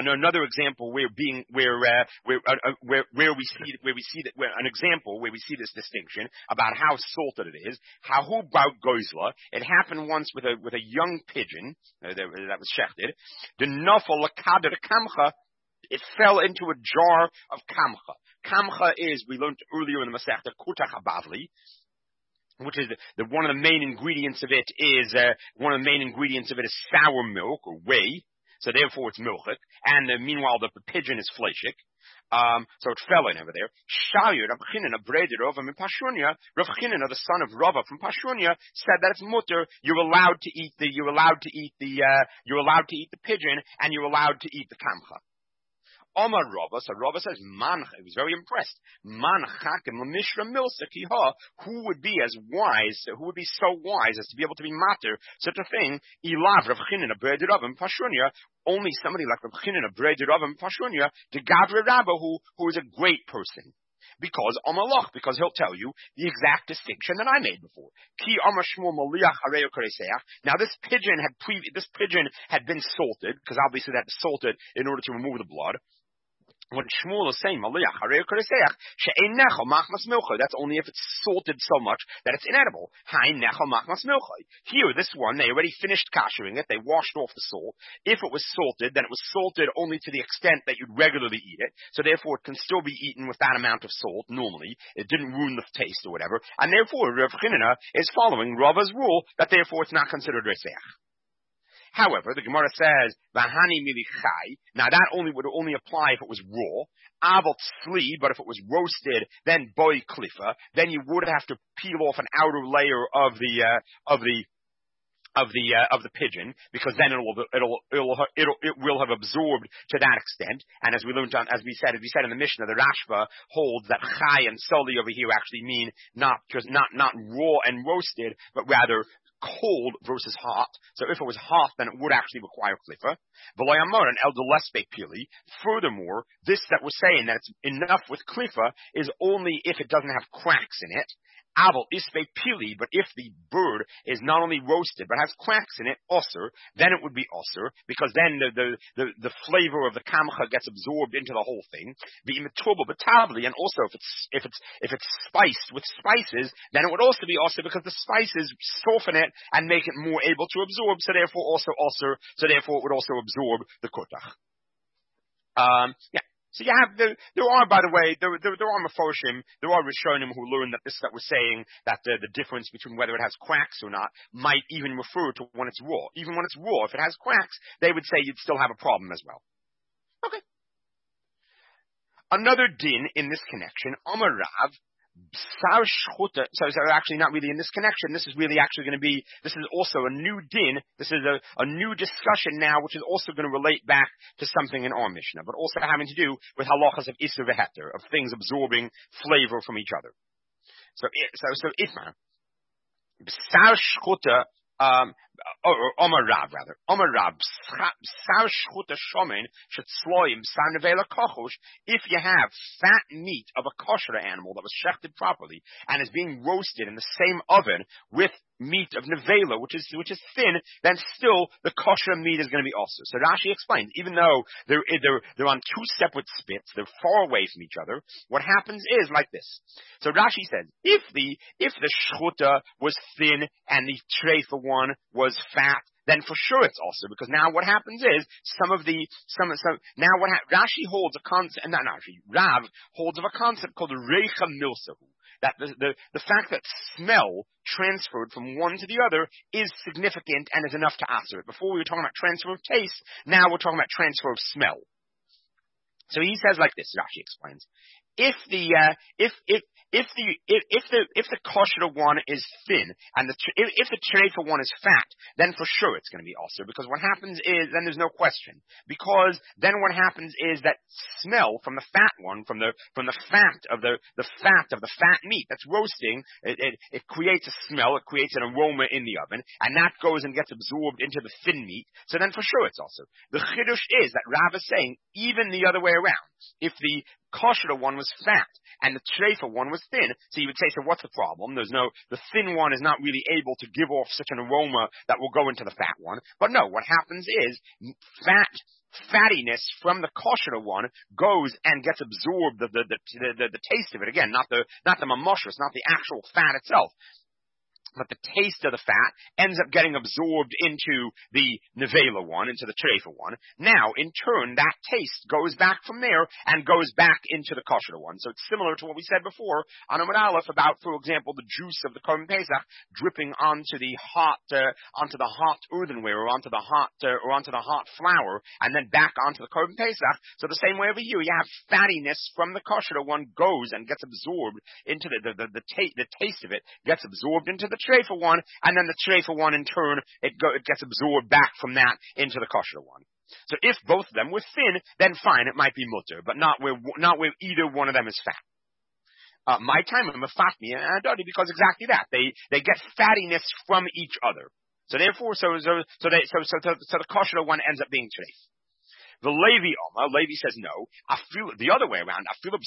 this distinction about how salted it is. Hahu bar goizla. It happened once with a young pigeon that was shechted. The nafal lakader kamcha. It fell into a jar of kamcha. Kamcha is, we learned earlier in the Masechta, kutach habavli, which is one of the main ingredients of it is sour milk or whey, so therefore it's milchik, and meanwhile the pigeon is fleishik. So it fell in over there. Shayur Rav Chinina breder Rava from Pashunia. Rav Chinina, the son of Rava from Pashunia, said that it's mutter. You're allowed to eat the pigeon, and you're allowed to eat the kamcha. Omar Rava, so Rava says, he was very impressed. Who would be so wise as to be able to be mater such a thing? Only somebody like Rav Chinina breder Rava from Pashunia, the Gavra Rabba, who is a great person. Because he'll tell you the exact distinction that I made before. Now this pigeon had been salted, because obviously that salted in order to remove the blood. What Shmuel is saying, that's only if it's salted so much that it's inedible. Here, this one, they already finished kashering it, they washed off the salt. If it was salted, then it was salted only to the extent that you'd regularly eat it, so therefore it can still be eaten with that amount of salt, normally. It didn't ruin the taste or whatever, and therefore Rav Chinina is following Rava's rule that therefore it's not considered reseach. However, the Gemara says, Vahani milichai. Now that would only apply if it was raw. Aval tzli, but if it was roasted, then boy klifa, then you would have to peel off an outer layer of the pigeon, because then it will have absorbed to that extent. And as we said in the Mishnah, the Rashba holds that chai and soli over here actually mean not raw and roasted, but rather cold versus hot. So if it was hot, then it would actually require klifa. Furthermore, this that we're saying that it's enough with klifa is only if it doesn't have cracks in it. Aval isve pili, but if the bird is not only roasted but has cracks in it, osir, then it would be osir, because then the flavor of the kamcha gets absorbed into the whole thing. The imitubal batavli, and also if it's spiced with spices, then it would also be osir, because the spices soften it and make it more able to absorb. So therefore also osir. So therefore it would also absorb the kotach. Yeah. So you have there are, by the way, there are Meforshim, there are Rishonim who learn that this that we're saying that the difference between whether it has cracks or not might even refer to when it's raw. Even when it's raw, if it has cracks, they would say you'd still have a problem as well. Okay. Another din in this connection, Amar Rav, So actually not really in this connection. This is really actually going to be, this is also a new din. This is a new discussion now, which is also going to relate back to something in our Mishnah, but also having to do with halachas of Isur v'Heter, of things absorbing flavor from each other. So Itmar, B'sar shchuta, or Omar Rav rather. Omar Rav, B'sar shchuta shomen shetzloim b'sar nevela kochush. If you have fat meat of a kosher animal that was shechted properly and is being roasted in the same oven with meat of nevela, which is thin, then still the kosher meat is going to be also. So Rashi explains, even though they're on two separate spits, they're far away from each other, what happens is like this. So Rashi says, if the shchuta was thin and the treifa one was fat, then for sure it's also, because now what happens is Rashi holds a concept, and not Rashi, Rav holds of a concept called reicha milsahu. That the fact that smell transferred from one to the other is significant and is enough to answer it. Before we were talking about transfer of taste, now we're talking about transfer of smell. So he says like this, Rashi explains. If the kosher one is thin and if the treifa one is fat, then for sure it's going to be also, because what happens is, then there's no question, because then what happens is that smell from the fat one, from the fat of the fat meat that's roasting, it creates a smell, it creates an aroma in the oven, and that goes and gets absorbed into the thin meat. So then for sure it's also. The chiddush is that Rav is saying even the other way around. If the kosher one was fat and the treifa one was thin, so you would say, so what's the problem? The thin one is not really able to give off such an aroma that will go into the fat one. But no, what happens is fattiness from the kosher one goes and gets absorbed, the taste of it, again, not the mamoshrus, not the actual fat itself, but the taste of the fat ends up getting absorbed into the nevela one, into the treifa one. Now, in turn, that taste goes back from there and goes back into the kosher one. So it's similar to what we said before on Amud Aleph about, for example, the juice of the Korban Pesach dripping onto the hot earthenware or onto the hot flour, and then back onto the Korban Pesach. So the same way over here, you have fattiness from the kosher one goes and gets absorbed into the taste of it gets absorbed into the treifa one, and then the treifa one in turn, it gets absorbed back from that into the kosher one. So if both of them were thin, then fine, it might be mutter, but not where either one of them is fat. My time of mafatmi and adadi, because exactly that, they get fattiness from each other. So therefore, so the kosher one ends up being treif. The Levi says no. I feel the other way around. Even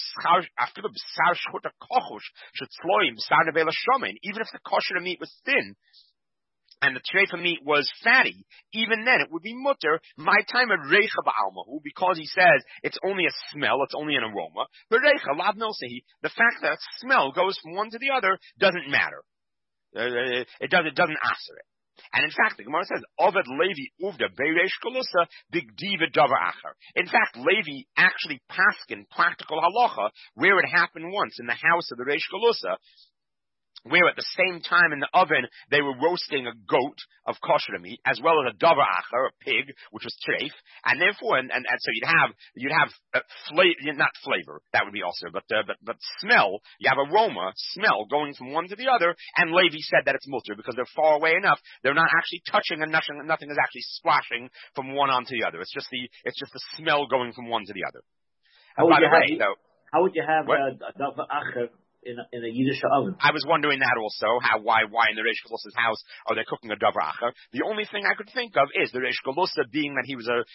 if the kosher meat was thin and the treifa meat was fatty, even then it would be mutter. My time at reicha ba'almahu, because he says it's only a smell, it's only an aroma. But reicha lav milsehi, the fact that smell goes from one to the other doesn't matter. It doesn't answer it. And in fact, the Gemara says, Ovid Levi uvda beireish galusa big diva davar acher. In fact, Levi actually paskin practical halacha where it happened once in the house of the Reish Galusa, where at the same time in the oven they were roasting a goat of kosher meat as well as a davar acher, a pig, which was treif, and therefore, and so you'd have not flavor, that would be also, but smell. You have aroma, smell going from one to the other, and Levi said that it's mutter because they're far away enough. They're not actually touching, and nothing is actually splashing from one onto the other. It's just the smell going from one to the other. How would you have a davar acher in a Yiddish oven? I was wondering that also. Why in the Reish Galusa's house are they cooking a davar acher? The only thing I could think of is the Reish Galusa, being that he was a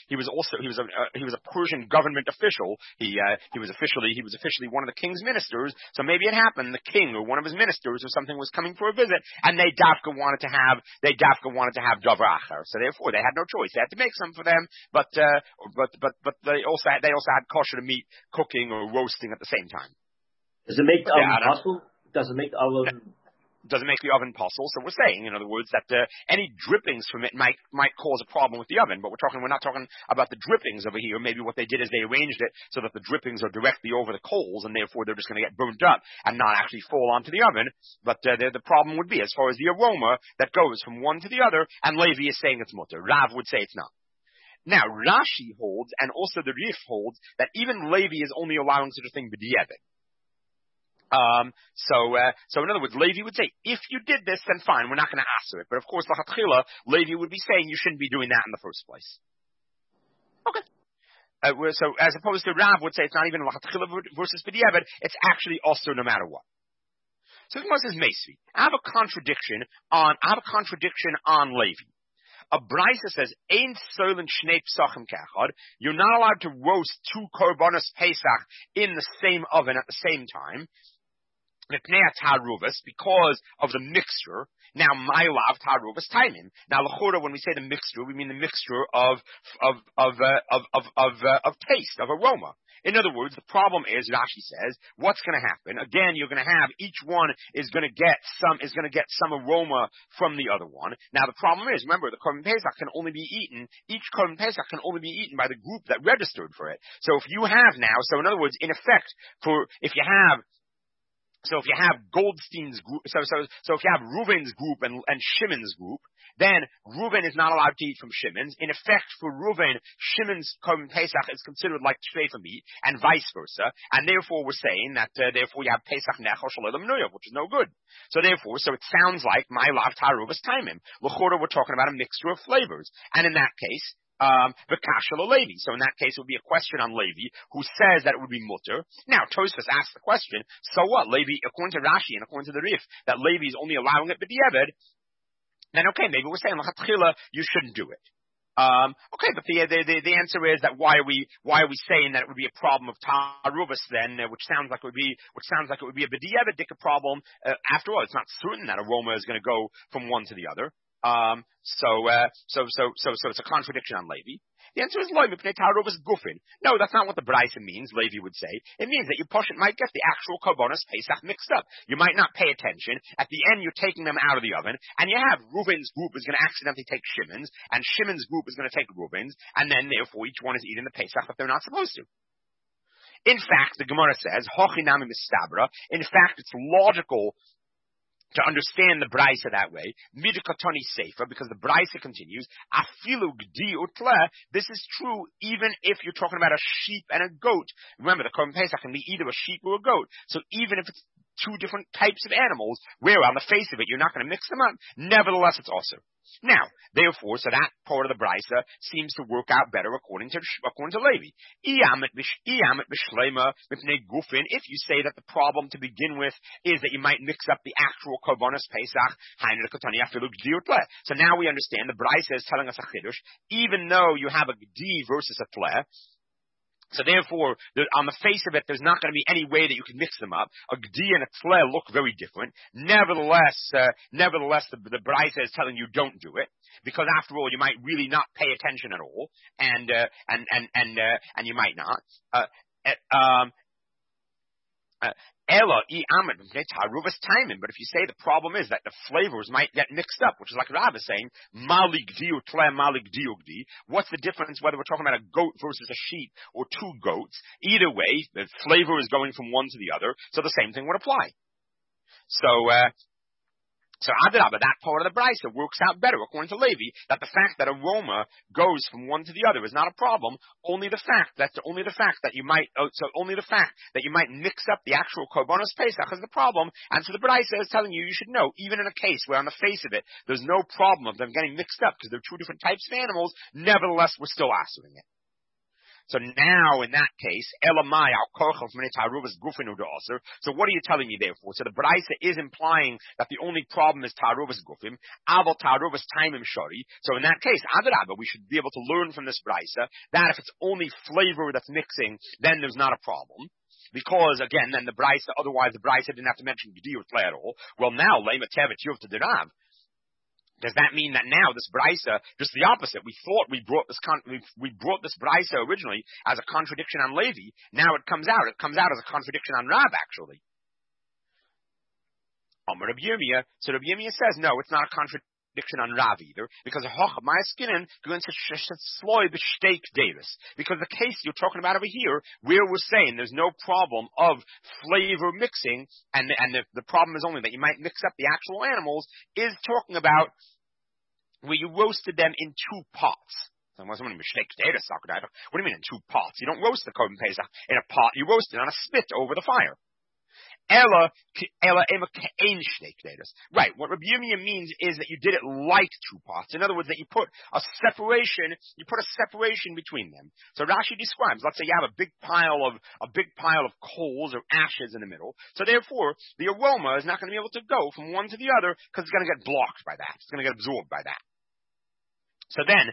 Persian government official. He was officially one of the king's ministers. So maybe it happened the king or one of his ministers or something was coming for a visit, and they dafka wanted to have davar acher. So therefore, they had no choice. They had to make some for them, but they also had kosher meat cooking or roasting at the same time. Does it make the oven possible? Does it make the oven? Does it make the oven possible? So we're saying, in other words, that any drippings from it might cause a problem with the oven. But we're not talking about the drippings over here. Maybe what they did is they arranged it so that the drippings are directly over the coals, and therefore they're just going to get burnt up and not actually fall onto the oven. But the problem would be as far as the aroma that goes from one to the other. And Levi is saying it's mutter. Rav would say it's not. Now Rashi holds, and also the Rif holds, that even Levi is only allowing such a thing b'di'evet. So in other words, Levi would say, if you did this, then fine, we're not going to answer it. But of course, l'chatchila, Levi would be saying you shouldn't be doing that in the first place. Okay. So as opposed to Rav would say it's not even l'chatchila versus b'diavad, it's actually also no matter what. So the Gemara says, Mesvi, I have a contradiction on Levi. A brisa says, "Ein solen shnei psachim kechad." You're not allowed to roast two korbanos Pesach in the same oven at the same time. Because of the mixture. Now, my love taruvas timing. Now, l'chora, when we say the mixture, we mean the mixture of taste, of aroma. In other words, the problem is, Rashi says, what's going to happen? Again, you're going to have each one is going to get some aroma from the other one. Now, the problem is, remember, the korban pesach can only be eaten. Each korban pesach can only be eaten by the group that registered for it. So, if you have now, so in other words, in effect, if you have Goldstein's group, so if you have Reuven's group and Shimon's group, then Reuven is not allowed to eat from Shimon's. In effect, for Reuven, Shimon's korban pesach is considered like treifa meat, and vice versa. And therefore, we're saying that therefore you have pesach nechal shalolam nuyav, which is no good. So therefore, it sounds like my lav taruvas timim. L'chora, we're talking about a mixture of flavors, and in that case. V'kashel Levi. So in that case, it would be a question on Levi, who says that it would be mutter. Now, Tosfos asks the question, so what? Levi, according to Rashi and according to the Rif, that Levi is only allowing it b'diavad, then okay, maybe we're saying, l'chatchila, you shouldn't do it. Okay, but the answer is that why are we saying that it would be a problem of taruvas then, which sounds like it would be a b'diavad dika problem. After all, it's not certain that aroma is going to go from one to the other. So it's a contradiction on Levi. The answer is loy mipnei taruvas gufin. No, that's not what the brisa means. Levi would say it means that your poshut might get the actual korbanos pesach mixed up. You might not pay attention. At the end, you're taking them out of the oven, and you have Reuven's group is going to accidentally take Shimon's, and Shimon's group is going to take Reuven's, and then therefore each one is eating the pesach, but they're not supposed to. In fact, the Gemara says, hochinami mistabra. In fact, it's logical to understand the brisa that way, midikatoni sefer, because the brisa continues, afilu gdi utle, this is true even if you're talking about a sheep and a goat. Remember, the korban pesach can be either a sheep or a goat. So even if it's two different types of animals, where on the face of it you're not going to mix them up, nevertheless it's also. Now, therefore, so that part of the brisa seems to work out better according to Levi. If you say that the problem to begin with is that you might mix up the actual korbanos pesach, so now we understand the brisa is telling us a chiddush, even though you have a gdi versus a tleh. So therefore, on the face of it, there's not going to be any way that you can mix them up. A gdi and a tleh look very different. Nevertheless, the brisa is telling you don't do it, because after all, you might really not pay attention at all, and you might not. But if you say the problem is that the flavors might get mixed up, which is like Rav is saying, what's the difference whether we're talking about a goat versus a sheep or two goats? Either way, the flavor is going from one to the other, so the same thing would apply. So Adrabah, that part of the brisa works out better according to Levi, that the fact that aroma goes from one to the other is not a problem. Only the fact that you might mix up the actual korbanos pesach is the problem. And so the brisa is telling you should know, even in a case where on the face of it there's no problem of them getting mixed up because they're two different types of animals, nevertheless we're still answering it. So now, in that case, elamai al korchov minei taruvas gufin u'da'aser. So what are you telling me therefore? So the brisa is implying that the only problem is taruvas gufim, aval taruvas taimim shari. So in that case, adrabah, we should be able to learn from this brisa that if it's only flavor that's mixing, then there's not a problem. Because again, then otherwise the brisa didn't have to mention gedi or tleh at all. Well, now lema tevet yuv to derav. Does that mean that now this brisa, just the opposite? We thought we brought this brisa originally as a contradiction on Levi. Now it comes out as a contradiction on Rav, actually. Rabbi Yirmiyah. So Rabbi Yirmiyah says, no, it's not a contradiction on Rav either, because because the case you're talking about over here, where we're saying there's no problem of flavor mixing, and the problem is only that you might mix up the actual animals, is talking about where you roasted them in two pots. What do you mean in two pots? You don't roast the korban pesach in a pot, you roast it on a spit over the fire. Ella ema ke'ein shnei k'dedos. Right. What Rabbi Yirmiyah means is that you did it like two pots. In other words, that you put a separation between them. So Rashi describes, let's say you have a big pile of coals or ashes in the middle. So therefore, the aroma is not going to be able to go from one to the other because it's going to get blocked by that. It's going to get absorbed by that. So now,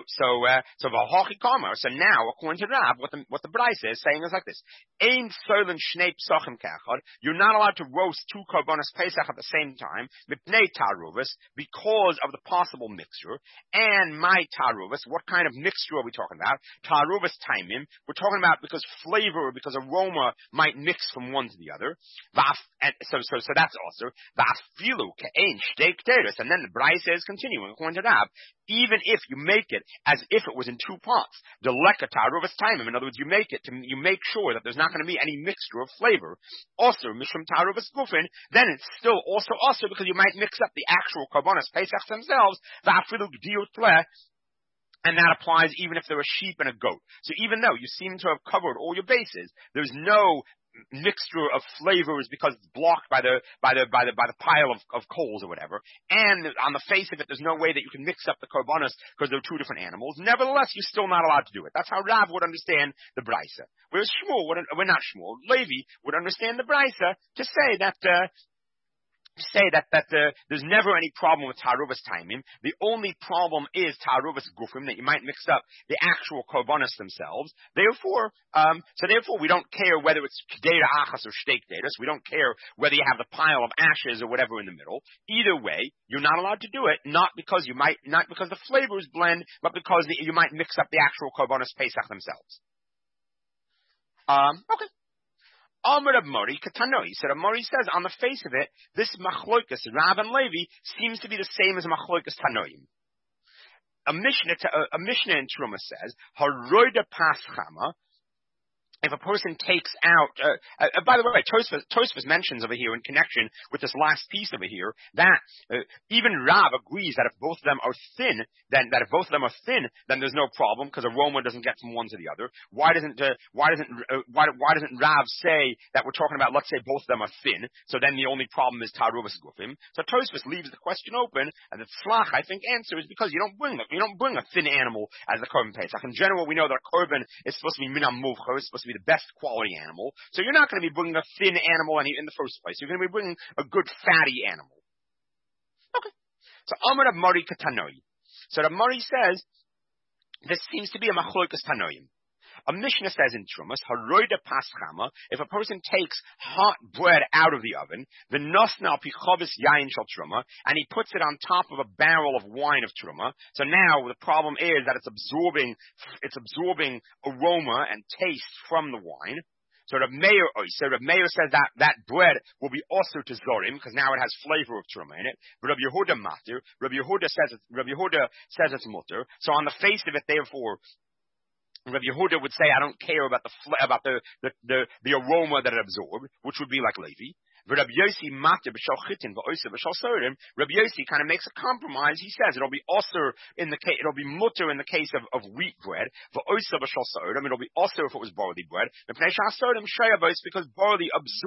according to Rab, what the Braisa is saying is like this: Ein soilen shnei psachim kechad. You're not allowed to roast two korbanos pesach at the same time, mipnei taruvus, because of the possible mixture. And my taruvus, what kind of mixture are we talking about? Taruvus taimim. We're talking about because flavor, because aroma might mix from one to the other. So that's also vafilu ke'ein shtei k'teros. And then the Braisa is continuing according to Rab. Even if you make it as if it was in two pots, the leka taruvus taimim. In other words, you make sure that there's not going to be any mixture of flavor. Also, mishum taruvus gufin, then it's still also because you might mix up the actual korbanos pesach themselves. Va'afilu gdiyut leh. And that applies even if there are sheep and a goat. So even though you seem to have covered all your bases, there's no mixture of flavors because it's blocked by the pile of coals or whatever. And on the face of it, there's no way that you can mix up the korbanos because they're two different animals. Nevertheless, you're still not allowed to do it. That's how Rav would understand the Braisa. Whereas Levi would understand the Braisa to say that there's never any problem with taruvas taimim. The only problem is taruvas gufim, that you might mix up the actual korbanos themselves. Therefore, we don't care whether it's k'deira achas or shtei k'deiros. We don't care whether you have the pile of ashes or whatever in the middle. Either way, you're not allowed to do it, not because the flavors blend, but because you might mix up the actual korbanos pesach themselves. Okay. Amar Rab Mori Katanoi. So Rab Mori says, on the face of it, this machloikas, Rav and Levi, seems to be the same as machloikas Tanoim. A Mishnah in Truma says, Haroida paschama. If a person takes out, by the way, Tosfos mentions over here in connection with this last piece over here that even Rav agrees that if both of them are thin, then there's no problem because aroma doesn't get from one to the other. Why doesn't Rav say that we're talking about, let's say both of them are thin, so then the only problem is taruvas gufim? So Tosfos leaves the question open, and the Tzlach I think answers because you don't bring a thin animal as the korban pesach. In general, we know that a korban is supposed to be minam muvcha, it's supposed to be the best quality animal. So you're not going to be bringing a thin animal in the first place. You're going to be bringing a good fatty animal. Okay. So Amar Rab Mori Katanoi. So Rab Mori says, this seems to be a machloikas tanoim. A Mishnah says in Trumas, Haroida paschama, if a person takes hot bread out of the oven, the nosna pichovis yain shel truma, and he puts it on top of a barrel of wine of truma. So now the problem is that it's absorbing aroma and taste from the wine. So Rab Meir says that bread will be also to zorim because now it has flavor of truma in it. But Rabbi Yehuda matir. Rabbi Yehuda says it's mutter. So on the face of it, therefore, Rabbi Yehuda would say, I don't care about the aroma that it absorbed, which would be like Levi. Rabbi Yossi matir b'shal chitin v'oser b'shal sorim. Rabbi Yossi kind of makes a compromise. He says it'll be mutter in the case of wheat bread. V'oser b'shal sorim. It'll be also if it was barley bread. Because barley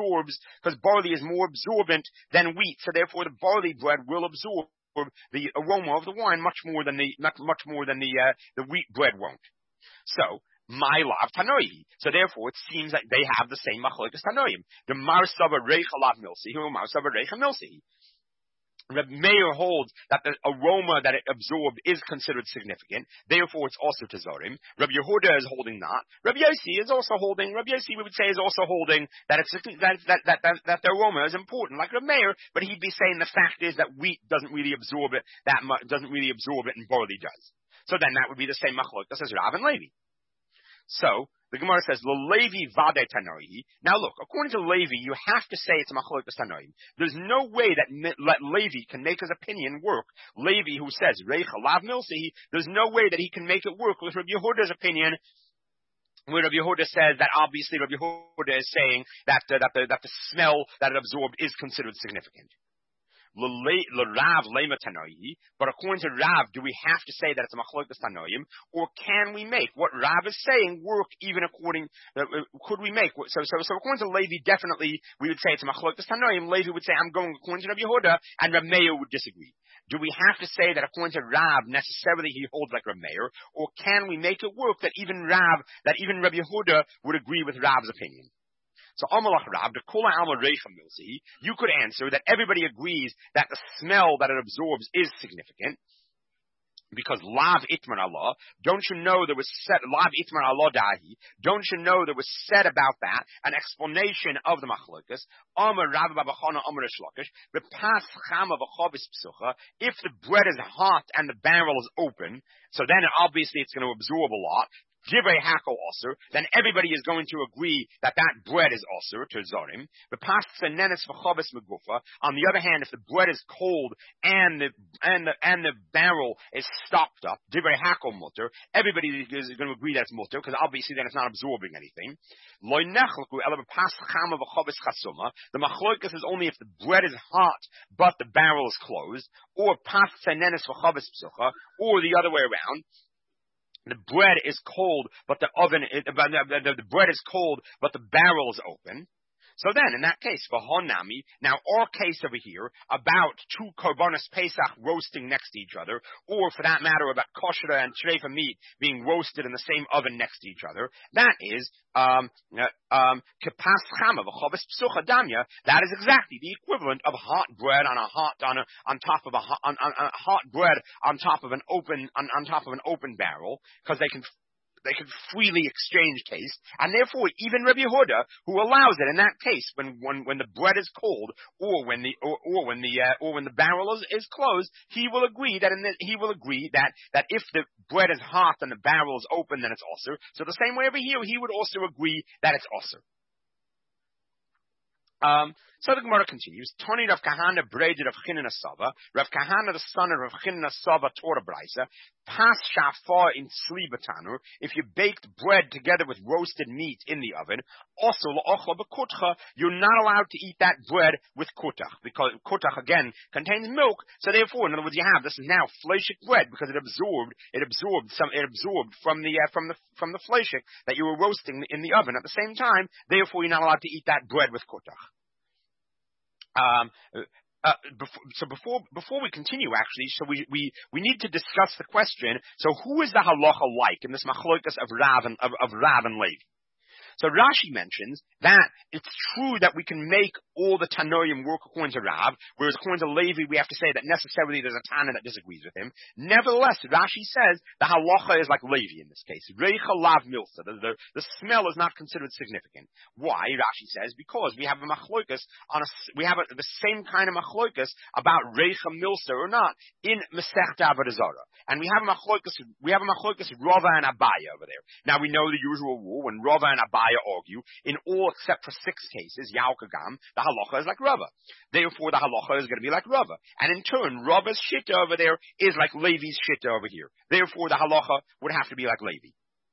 is more absorbent than wheat. So therefore the barley bread will absorb the aroma of the wine much more than the wheat bread won't. So, my lav tanoi. So therefore, it seems like they have the same machlokas tanoim. The marsava reicha lav milsi, who marsava reicha milsi. Reb Meir holds that the aroma that it absorbed is considered significant. Therefore, it's also to zorim. Reb Yehuda is holding that. Reb Yossi is also holding. Reb Yossi, we would say, is also holding that that the aroma is important, like Reb Meir. But he'd be saying the fact is that wheat doesn't really absorb it that much. Doesn't really absorb it, and barley does. So then that would be the same machlokas as Rav and Levi. So the Gemara says, Levi vade tanoi. Now look, according to Levi, you have to say it's a machlokas tanoim. There's no way that Levi can make his opinion work. Levi, who says reicha lav milsi, there's no way that he can make it work with Rabbi Yehuda's opinion, where Rabbi Yehuda says that obviously Rabbi Yehuda is saying that the smell that it absorbed is considered significant. L'Rav lema tanoihi, but according to Rav, do we have to say that it's a machlokas tanoim, or can we make what Rav is saying work even according? Could we make so according to Levi, definitely we would say it's a machlokas tanoim. Levi would say I'm going according to Rabbi Yehuda, and Rav Meir would disagree. Do we have to say that according to Rav necessarily he holds like Rav Meir, or can we make it work that even Rabbi Yehuda would agree with Rav's opinion? So Amalach Rab, the Kula Alma Reichem Milsi, you could answer that everybody agrees that the smell that it absorbs is significant. Because Lav Itmar Allah, don't you know there was said, Lav Itmar Allah Dahi, don't you know there was said about that, an explanation of the Machlokas, Amar Rabbi Babachana Amar Shlokish, Bepas Chama V'chovis Psucha, if the bread is hot and the barrel is open, so then obviously it's going to absorb a lot, Divrei Hakel Osir, then everybody is going to agree that that bread is Osir to Zorim. On the other hand, if the bread is cold and the barrel is stopped up, Divrei Hakel Mutter, everybody is going to agree that's Mutter, because obviously then it's not absorbing anything. The Machlokas is only if the bread is hot, but the barrel is closed, or Pas Tzenenes V'Chavis Psucha, or the other way around. The bread is cold, but the bread is cold, but the barrel is open. So then, in that case, for Honami, now our case over here about two Korbanos Pesach roasting next to each other, or for that matter about kosher and treifa meat being roasted in the same oven next to each other, that is Kepas Chama v'Chovis Psucha Damya. That is exactly the equivalent of hot bread on top of an open barrel, because they can freely exchange taste, and therefore even Rabbi Yehuda, who allows it in that case when the bread is cold or when the barrel is closed, he will agree that that if the bread is hot and the barrel is open, then it's osir. So the same way over here, he would also agree that it's osir. So the Gemara continues. Toni Rav Kahana braided of Chinna Sava. Rav Kahana, the son of Rav Chinna Sava, taught a brisa. Pas shafar in slibatanur. If you baked bread together with roasted meat in the oven, also la'ochla b'kutcha, you're not allowed to eat that bread with kutach, because kutach again contains milk. So therefore, in other words, this is now fleshik bread because it absorbed from the fleshik that you were roasting in the oven at the same time. Therefore, you're not allowed to eat that bread with kutach. Before we continue, actually, so we need to discuss the question. So, who is the halacha like in this machlokas of Rav and Levi? So Rashi mentions that it's true that we can make all the Tanoim work according to Rav, whereas according to Levi we have to say that necessarily there's a Tana that disagrees with him. Nevertheless, Rashi says the halacha is like Levi in this case. Reicha lav milsa. The smell is not considered significant. Why? Rashi says because we have a machlokas the same kind of machlokas about Reicha milsa or not in Masechta Avodah Zarah. And we have a machlokas Rava and Abaya over there. Now we know the usual rule when Rava and Abaya argue in all except for 6 cases, Yaukagam, the halacha is like Rava. Therefore, the halacha is going to be like Rava. And in turn, Rava's shitta over there is like Levi's shitta over here. Therefore, the halacha would have to be like Levi.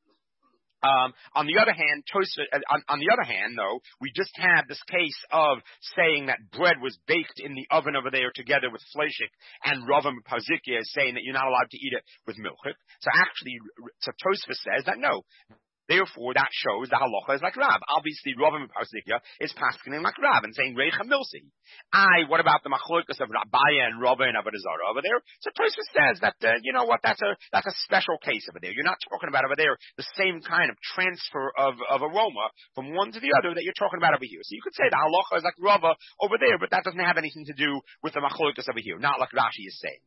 On the other hand, though, we just had this case of saying that bread was baked in the oven over there together with fleshik, and Rava Pazikia is saying that you're not allowed to eat it with milchik. So Tosfos says that no. Therefore, that shows the halacha is like Rav. Obviously, Rav and Parsikia is paskening like Rav and saying Reicha Milsi. What about the machlokas of Rabaya and Rava and Avodah Zarah over there? So Tosfos says that that's a special case over there. You're not talking about over there the same kind of transfer of aroma from one to the other that you're talking about over here. So you could say the halacha is like Rava over there, but that doesn't have anything to do with the machlokas over here. Not like Rashi is saying.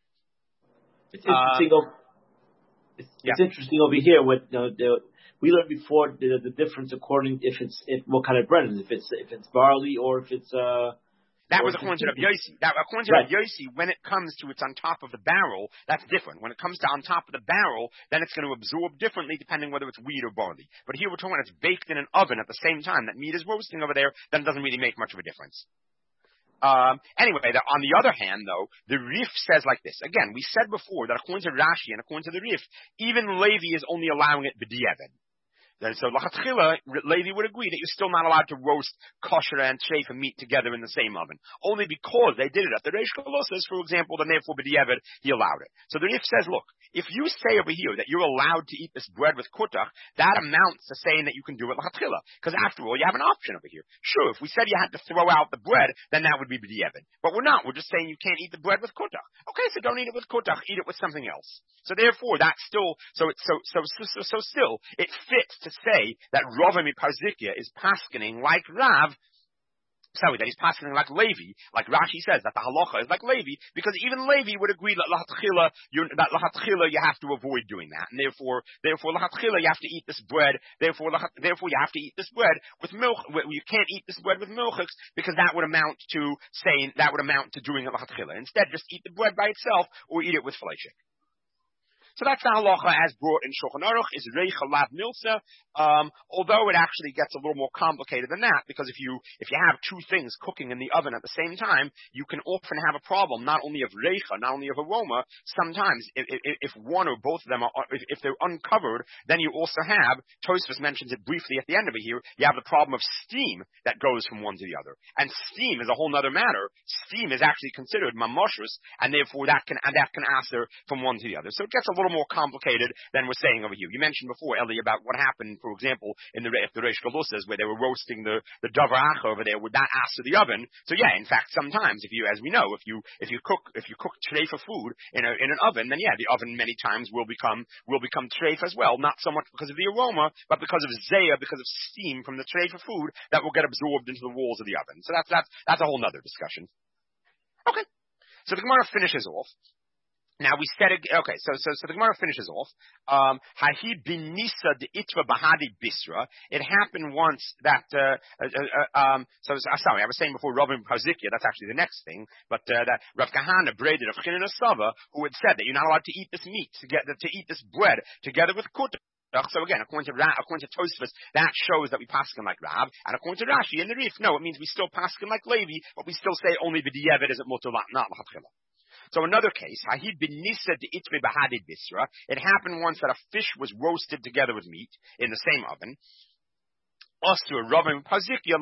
It's interesting. It's interesting over here with we learned before the difference according what kind of bread it is, if it's barley or if it's that was according to Rav Yossi. According to Rav Yossi, when it comes to it's on top of the barrel, that's different. When it comes to on top of the barrel, then it's going to absorb differently depending whether it's wheat or barley. But here we're talking about it's baked in an oven at the same time that meat is roasting over there, then it doesn't really make much of a difference. Anyway, on the other hand, though, the Rif says like this. Again, we said before that according to Rashi and according to the Rif, even Levi is only allowing it b'di'evet. Then so lachatchila, Levi would agree that you're still not allowed to roast kosher and sheifa meat together in the same oven, only because they did it at the Reish Kolosas, for example. Then therefore, b'diavad he allowed it. So the Rif says, look, if you say over here that you're allowed to eat this bread with kutach, that amounts to saying that you can do it lachatchila, because after all, you have an option over here. Sure, if we said you had to throw out the bread, then that would be b'diavad. But we're not. We're just saying you can't eat the bread with kutach. Okay, so don't eat it with kutach. Eat it with something else. So therefore, that's still so still it fits to say that Rav Miparzikia is paskening like Rav. Sorry, that he's paskening like Levi, like Rashi says that the halacha is like Levi, because even Levi would agree that lachatchila you have to avoid doing that, and therefore lachatchila you have to eat this bread. Therefore you have to eat this bread with milk. You can't eat this bread with milchiks because that would amount to doing it lachatchila. Instead, just eat the bread by itself or eat it with fleishik. So that's the halacha as brought in Shulchan Aruch, is reicha lav milsa, although it actually gets a little more complicated than that, because if you have two things cooking in the oven at the same time, you can often have a problem, not only of reicha, not only of aroma. Sometimes, if one or both of them are, if they're uncovered, then you also have, Tosfos mentions it briefly at the end of it here, you have the problem of steam that goes from one to the other. And steam is a whole other matter. Steam is actually considered mamoshus, and therefore that can answer from one to the other. So it gets a little more complicated than we're saying over here. You mentioned before, Eli, about what happened, for example, in the Reish Kolosas, where they were roasting the davar acha over there. Would that answer the oven? So yeah, in fact, sometimes if you cook treifa food in an oven, then yeah, the oven many times will become treifa as well. Not so much because of the aroma, but because of zeya, because of steam from the treifa food that will get absorbed into the walls of the oven. So that's a whole nother discussion. Okay, so the Gemara finishes off. Now we said it, okay, so the Gemara finishes off. Hahi bin Nisa de Itva Bahadi Bisra. It happened once that, sorry, I was saying before Rav Miparzikia, that's actually the next thing, but, that Rav Kahana braided of Chinan Asava, who had said that you're not allowed to eat this meat, to eat this bread together with kutach. So again, according to Tosfos, that shows that we paskin like Rav, and according to Rashi in the Rif, no, it means we still paskin like Levi, but we still say only b'diavad is it mutar, not l'chatchila. So another case, Hahid bin Nisa de Itve Bahadid Bisra. It happened once that a fish was roasted together with meat in the same oven. So Rav Miparzikia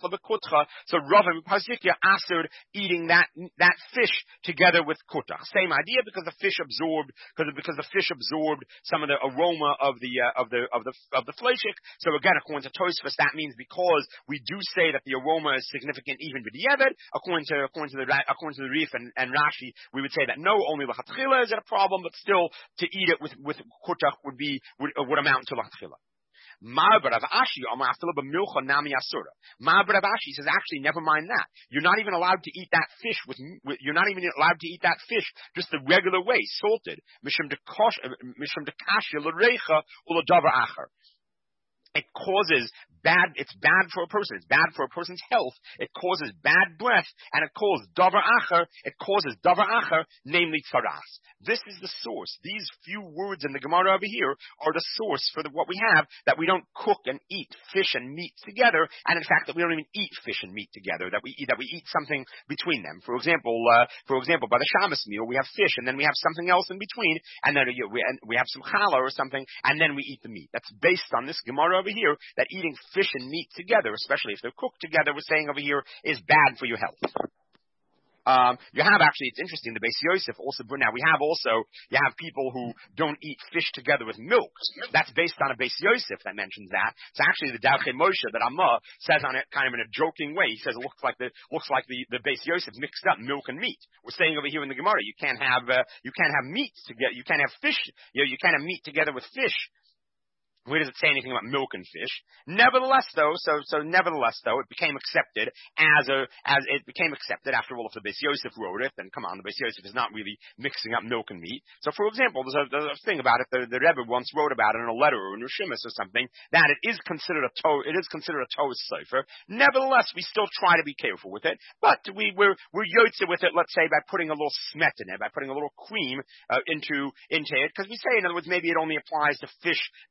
assered eating that fish together with kutach. Same idea, because the fish absorbed some of the aroma of the fleishik. So again, according to Tosfos, that means because we do say that the aroma is significant even b'diavad. According to the Rif and Rashi, we would say that no, only l'chatchila is it a problem, but still to eat it with kutach would amount to l'chatchila. Ma'abar Rav Ashi says, actually, never mind that. You're not even allowed to eat that fish you're not even allowed to eat that fish just the regular way, salted. Mishum de kashya l'reicha u'l'davar acher. It causes it's bad for a person. It's bad for a person's health. It causes bad breath, and it causes davar acher, namely tzaras. This is the source. These few words in the Gemara over here are the source for what we have, that we don't cook and eat fish and meat together, and in fact that we don't even eat fish and meat together, that we eat something between them. For example, by the Shabbos meal, we have fish, and then we have something else in between, and then we have some challah or something, and then we eat the meat. That's based on this Gemara over here, that eating fish and meat together, especially if they're cooked together, we're saying over here, is bad for your health. You have actually, it's interesting, the Beis Yosef also, now you have people who don't eat fish together with milk. That's based on a Beis Yosef that mentions that. It's actually the Darchei Moshe that Amma says on it kind of in a joking way. He says it looks like the Beis Yosef mixed up milk and meat. We're saying over here in the Gemara, you can't have meat together, you can't have fish, you can't have meat together with fish. Where does it say anything about milk and fish? Nevertheless, though, it became accepted after all. If the Beis Yosef wrote it, then come on, the Beis Yosef is not really mixing up milk and meat. So, for example, there's a thing about it. The Rebbe once wrote about it in a letter or in Rishimus or something, that it is considered a Torah sefer. Nevertheless, we still try to be careful with it, but we're yotze with it. Let's say by putting a little smet in it, by putting a little cream into it, because we say, in other words, maybe it only applies to fish with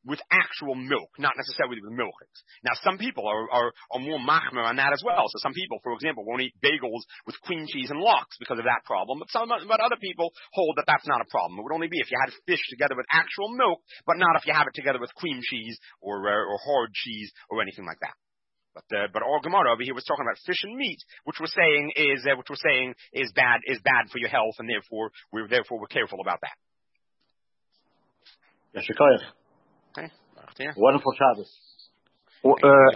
actual milk, not necessarily with milchiks. Now, some people are more machmer on that as well. So some people, for example, won't eat bagels with cream cheese and lox because of that problem. But other people hold that that's not a problem. It would only be if you had fish together with actual milk, but not if you have it together with cream cheese or hard cheese or anything like that. But our Gemara over here was talking about fish and meat, which we're saying is bad for your health, and therefore we're careful about that. Yashikoyach. Okay. Wonderful Shabbos.